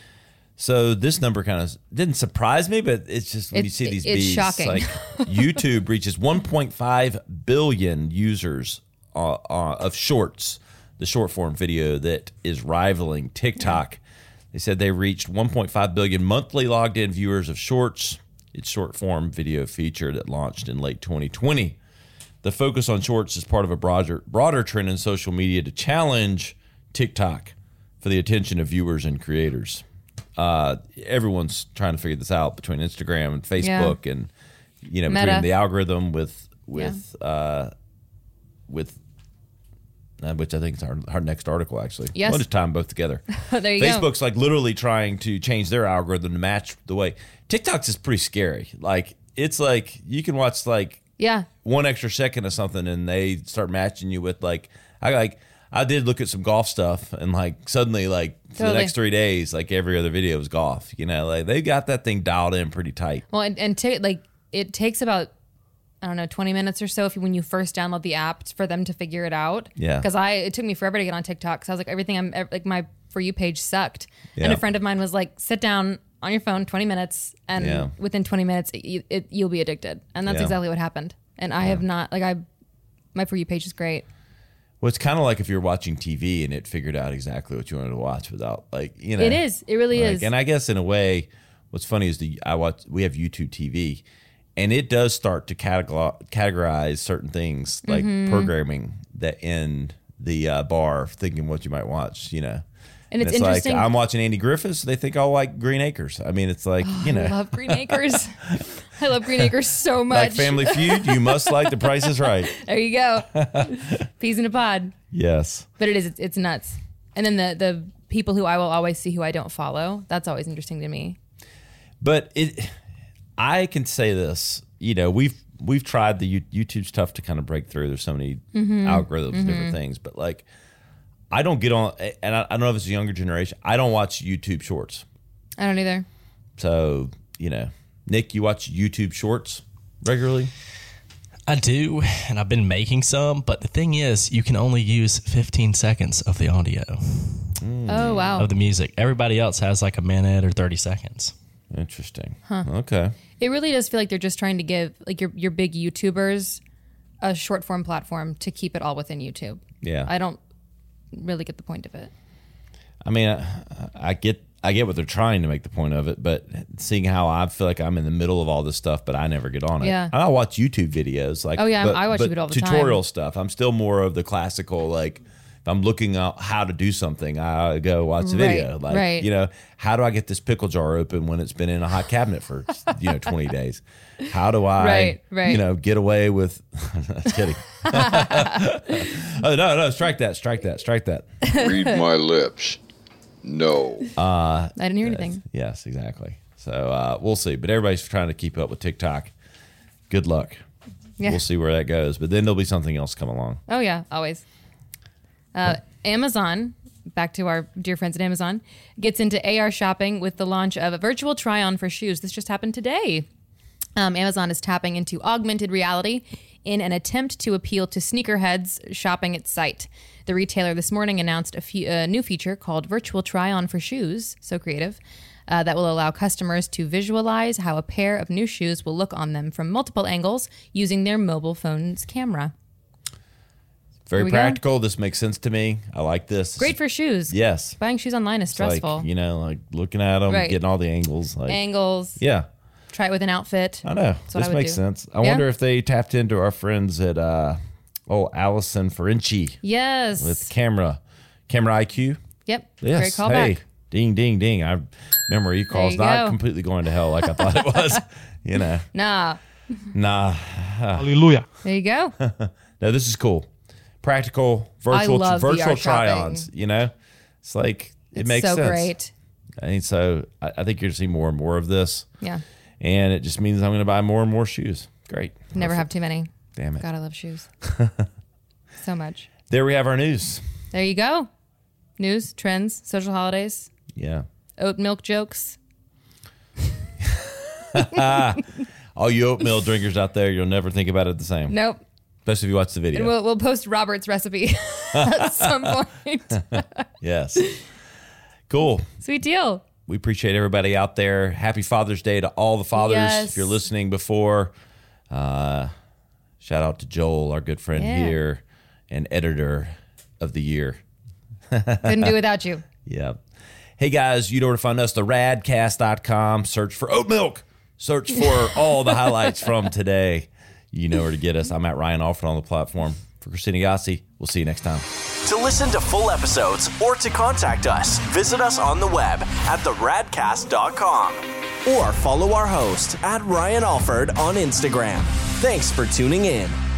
Speaker 1: So this number kind of didn't surprise me, but it's just when
Speaker 3: It-
Speaker 1: you see these
Speaker 3: it's
Speaker 1: beasts,
Speaker 3: shocking.
Speaker 1: like YouTube reaches one point five billion users uh, uh, of shorts, the short form video that is rivaling TikTok. They said they reached one point five billion monthly logged in viewers of shorts. It's short form video feature that launched in late twenty twenty. The focus on shorts is part of a broader broader trend in social media to challenge TikTok for the attention of viewers and creators. Uh, everyone's trying to figure this out between Instagram and Facebook, and you know,
Speaker 3: Meta.
Speaker 1: between the algorithm with with uh, with uh, which I think is our, our next article actually.
Speaker 3: Yes.
Speaker 1: We'll just tie them both together.
Speaker 3: There you go.
Speaker 1: Facebook's like literally trying to change their algorithm to match the way TikTok's is pretty scary. Like it's like you can watch like
Speaker 3: Yeah.
Speaker 1: one extra second of something and they start matching you with like I like I did look at some golf stuff and like suddenly like for the
Speaker 3: Totally.
Speaker 1: next three days like every other video was golf. You know, like they got that thing dialed in pretty tight.
Speaker 3: Well, and, and ta like it takes about, I don't know, twenty minutes or so if you, when you first download the app for them to figure it out.
Speaker 1: Yeah.
Speaker 3: Because I it took me forever to get on TikTok because I was like everything I'm ev- like my For You page sucked, and
Speaker 1: Yeah.
Speaker 3: a friend of mine was like, sit down on your phone twenty minutes, and
Speaker 1: Yeah.
Speaker 3: within twenty minutes it, it, you'll be addicted, and that's
Speaker 1: Yeah.
Speaker 3: exactly what happened. And I have not like I, my For You page is great.
Speaker 1: Well, it's kind of like if you're watching T V and it figured out exactly what you wanted to watch without like you know.
Speaker 3: It is. It really
Speaker 1: Like,
Speaker 3: is.
Speaker 1: and I guess in a way, what's funny is the I watch we have YouTube T V, and it does start to categorize, categorize certain things like
Speaker 3: Mm-hmm.
Speaker 1: programming that in the uh, bar, thinking what you might watch. You know,
Speaker 3: And it's
Speaker 1: like
Speaker 3: interesting-
Speaker 1: I'm watching Andy Griffiths. They think I'll like Green Acres. I mean, it's like you know,
Speaker 3: I love Green Acres. I love Green Acres so much.
Speaker 1: like Family Feud. You must like The Price is Right.
Speaker 3: There you go. Peas in a pod.
Speaker 1: Yes.
Speaker 3: But it is, it's, it's nuts. And then the the people who I will always see who I don't follow, that's always interesting to me.
Speaker 1: But it, I can say this. You know, we've we've tried the You- YouTube's tough to kind of break through. There's so many
Speaker 3: Mm-hmm.
Speaker 1: algorithms, and different things. But like, I don't get on, and I, I don't know if it's a younger generation. I don't watch YouTube Shorts.
Speaker 3: I don't either.
Speaker 1: So you know, Nick, you watch YouTube Shorts regularly?
Speaker 5: I do, and I've been making some, but the thing is, you can only use fifteen seconds of the audio
Speaker 3: Oh, wow.
Speaker 5: of the music. Everybody else has like a minute or thirty seconds.
Speaker 1: Interesting. Okay.
Speaker 3: It really does feel like they're just trying to give like your, your big YouTubers a short form platform to keep it all within YouTube.
Speaker 1: Yeah.
Speaker 3: I don't really get the point of it.
Speaker 1: I mean, I, I get I get what they're trying to make the point of it, but seeing how I feel like I'm in the middle of all this stuff, but I never get on it.
Speaker 3: Yeah.
Speaker 1: I watch YouTube videos, like
Speaker 3: Oh, yeah,
Speaker 1: but,
Speaker 3: I watch
Speaker 1: but
Speaker 3: YouTube all the time.
Speaker 1: tutorial stuff. I'm still more of the classical, like if I'm looking up how to do something, I go watch the
Speaker 3: Right,
Speaker 1: video. Like,
Speaker 3: right.
Speaker 1: you know, how do I get this pickle jar open when it's been in a hot cabinet for, you know, twenty days? How do I,
Speaker 3: Right, right.
Speaker 1: you know, get away with, just kidding. Oh, no, no, strike that, strike that, strike that.
Speaker 4: Read my lips. No.
Speaker 3: I didn't hear anything.
Speaker 1: Yes, exactly. So uh, we'll see. But everybody's trying to keep up with TikTok. Good luck.
Speaker 3: Yeah.
Speaker 1: We'll see where that goes. But then there'll be something else come along.
Speaker 3: Oh yeah, always. Uh, Amazon, back to our dear friends at Amazon, gets into A R shopping with the launch of a virtual try-on for shoes. This just happened today. Um, Amazon is tapping into augmented reality in an attempt to appeal to sneakerheads shopping its site. The retailer this morning announced a, fe- a new feature called Virtual Try-On for Shoes, so creative, uh, that will allow customers to visualize how a pair of new shoes will look on them from multiple angles using their mobile phone's camera.
Speaker 1: Very
Speaker 3: we go.
Speaker 1: practical. This makes sense to me. I like this.
Speaker 3: Great for shoes.
Speaker 1: Yes.
Speaker 3: Buying shoes online is
Speaker 1: It's like,
Speaker 3: stressful.
Speaker 1: you know, like looking at them,
Speaker 3: Right.
Speaker 1: getting all the angles. Like,
Speaker 3: Angles.
Speaker 1: yeah,
Speaker 3: Try it with an outfit.
Speaker 1: I know.
Speaker 3: That's what
Speaker 1: This
Speaker 3: I would
Speaker 1: makes
Speaker 3: do.
Speaker 1: sense. I
Speaker 3: Yeah.
Speaker 1: wonder if they tapped into our friends at, uh, oh, Allison Ferenczi
Speaker 3: Yes.
Speaker 1: with camera, camera I Q.
Speaker 3: Yep.
Speaker 1: Yes.
Speaker 3: Great callback.
Speaker 1: Hey, ding, ding, ding. I memory calls
Speaker 3: you
Speaker 1: not
Speaker 3: go.
Speaker 1: completely going to hell like I thought it was. You know,
Speaker 3: Nah.
Speaker 1: nah.
Speaker 6: Hallelujah.
Speaker 3: There you go.
Speaker 1: No, this is cool. Practical, virtual,
Speaker 3: love V R
Speaker 1: virtual
Speaker 3: shopping.
Speaker 1: try-ons. You know, it's like it
Speaker 3: It's
Speaker 1: makes
Speaker 3: so
Speaker 1: sense.
Speaker 3: great.
Speaker 1: I mean, so I, I think you're gonna see more and more of this,
Speaker 3: Yeah.
Speaker 1: and it just means I'm gonna buy more and more shoes. Great.
Speaker 3: Never have too many.
Speaker 1: Damn it.
Speaker 3: God, I love shoes. So much.
Speaker 1: There we have our news.
Speaker 3: There you go. News, trends, social holidays,
Speaker 1: Yeah.
Speaker 3: oat milk jokes.
Speaker 1: All you oatmeal drinkers out there, you'll never think about it the same.
Speaker 3: Nope.
Speaker 1: Especially if you watch the video.
Speaker 3: And we'll, we'll post Robert's recipe at some point.
Speaker 1: Yes. Cool.
Speaker 3: Sweet deal.
Speaker 1: We appreciate everybody out there. Happy Father's Day to all the fathers.
Speaker 3: Yes.
Speaker 1: If you're listening before, uh, shout out to Joel, our good friend
Speaker 3: Yeah.
Speaker 1: here and editor of the year.
Speaker 3: Couldn't do without you.
Speaker 1: Yeah. Hey guys, you know where to find us, the radcast dot com. Search for oat milk. Search for all the highlights from today. You know where to get us. I'm at Ryan Alford on the platform. For Christina Yassi, we'll see you next time.
Speaker 2: To listen to full episodes or to contact us, visit us on the web at the radcast dot com or follow our host at Ryan Alford on Instagram. Thanks for tuning in.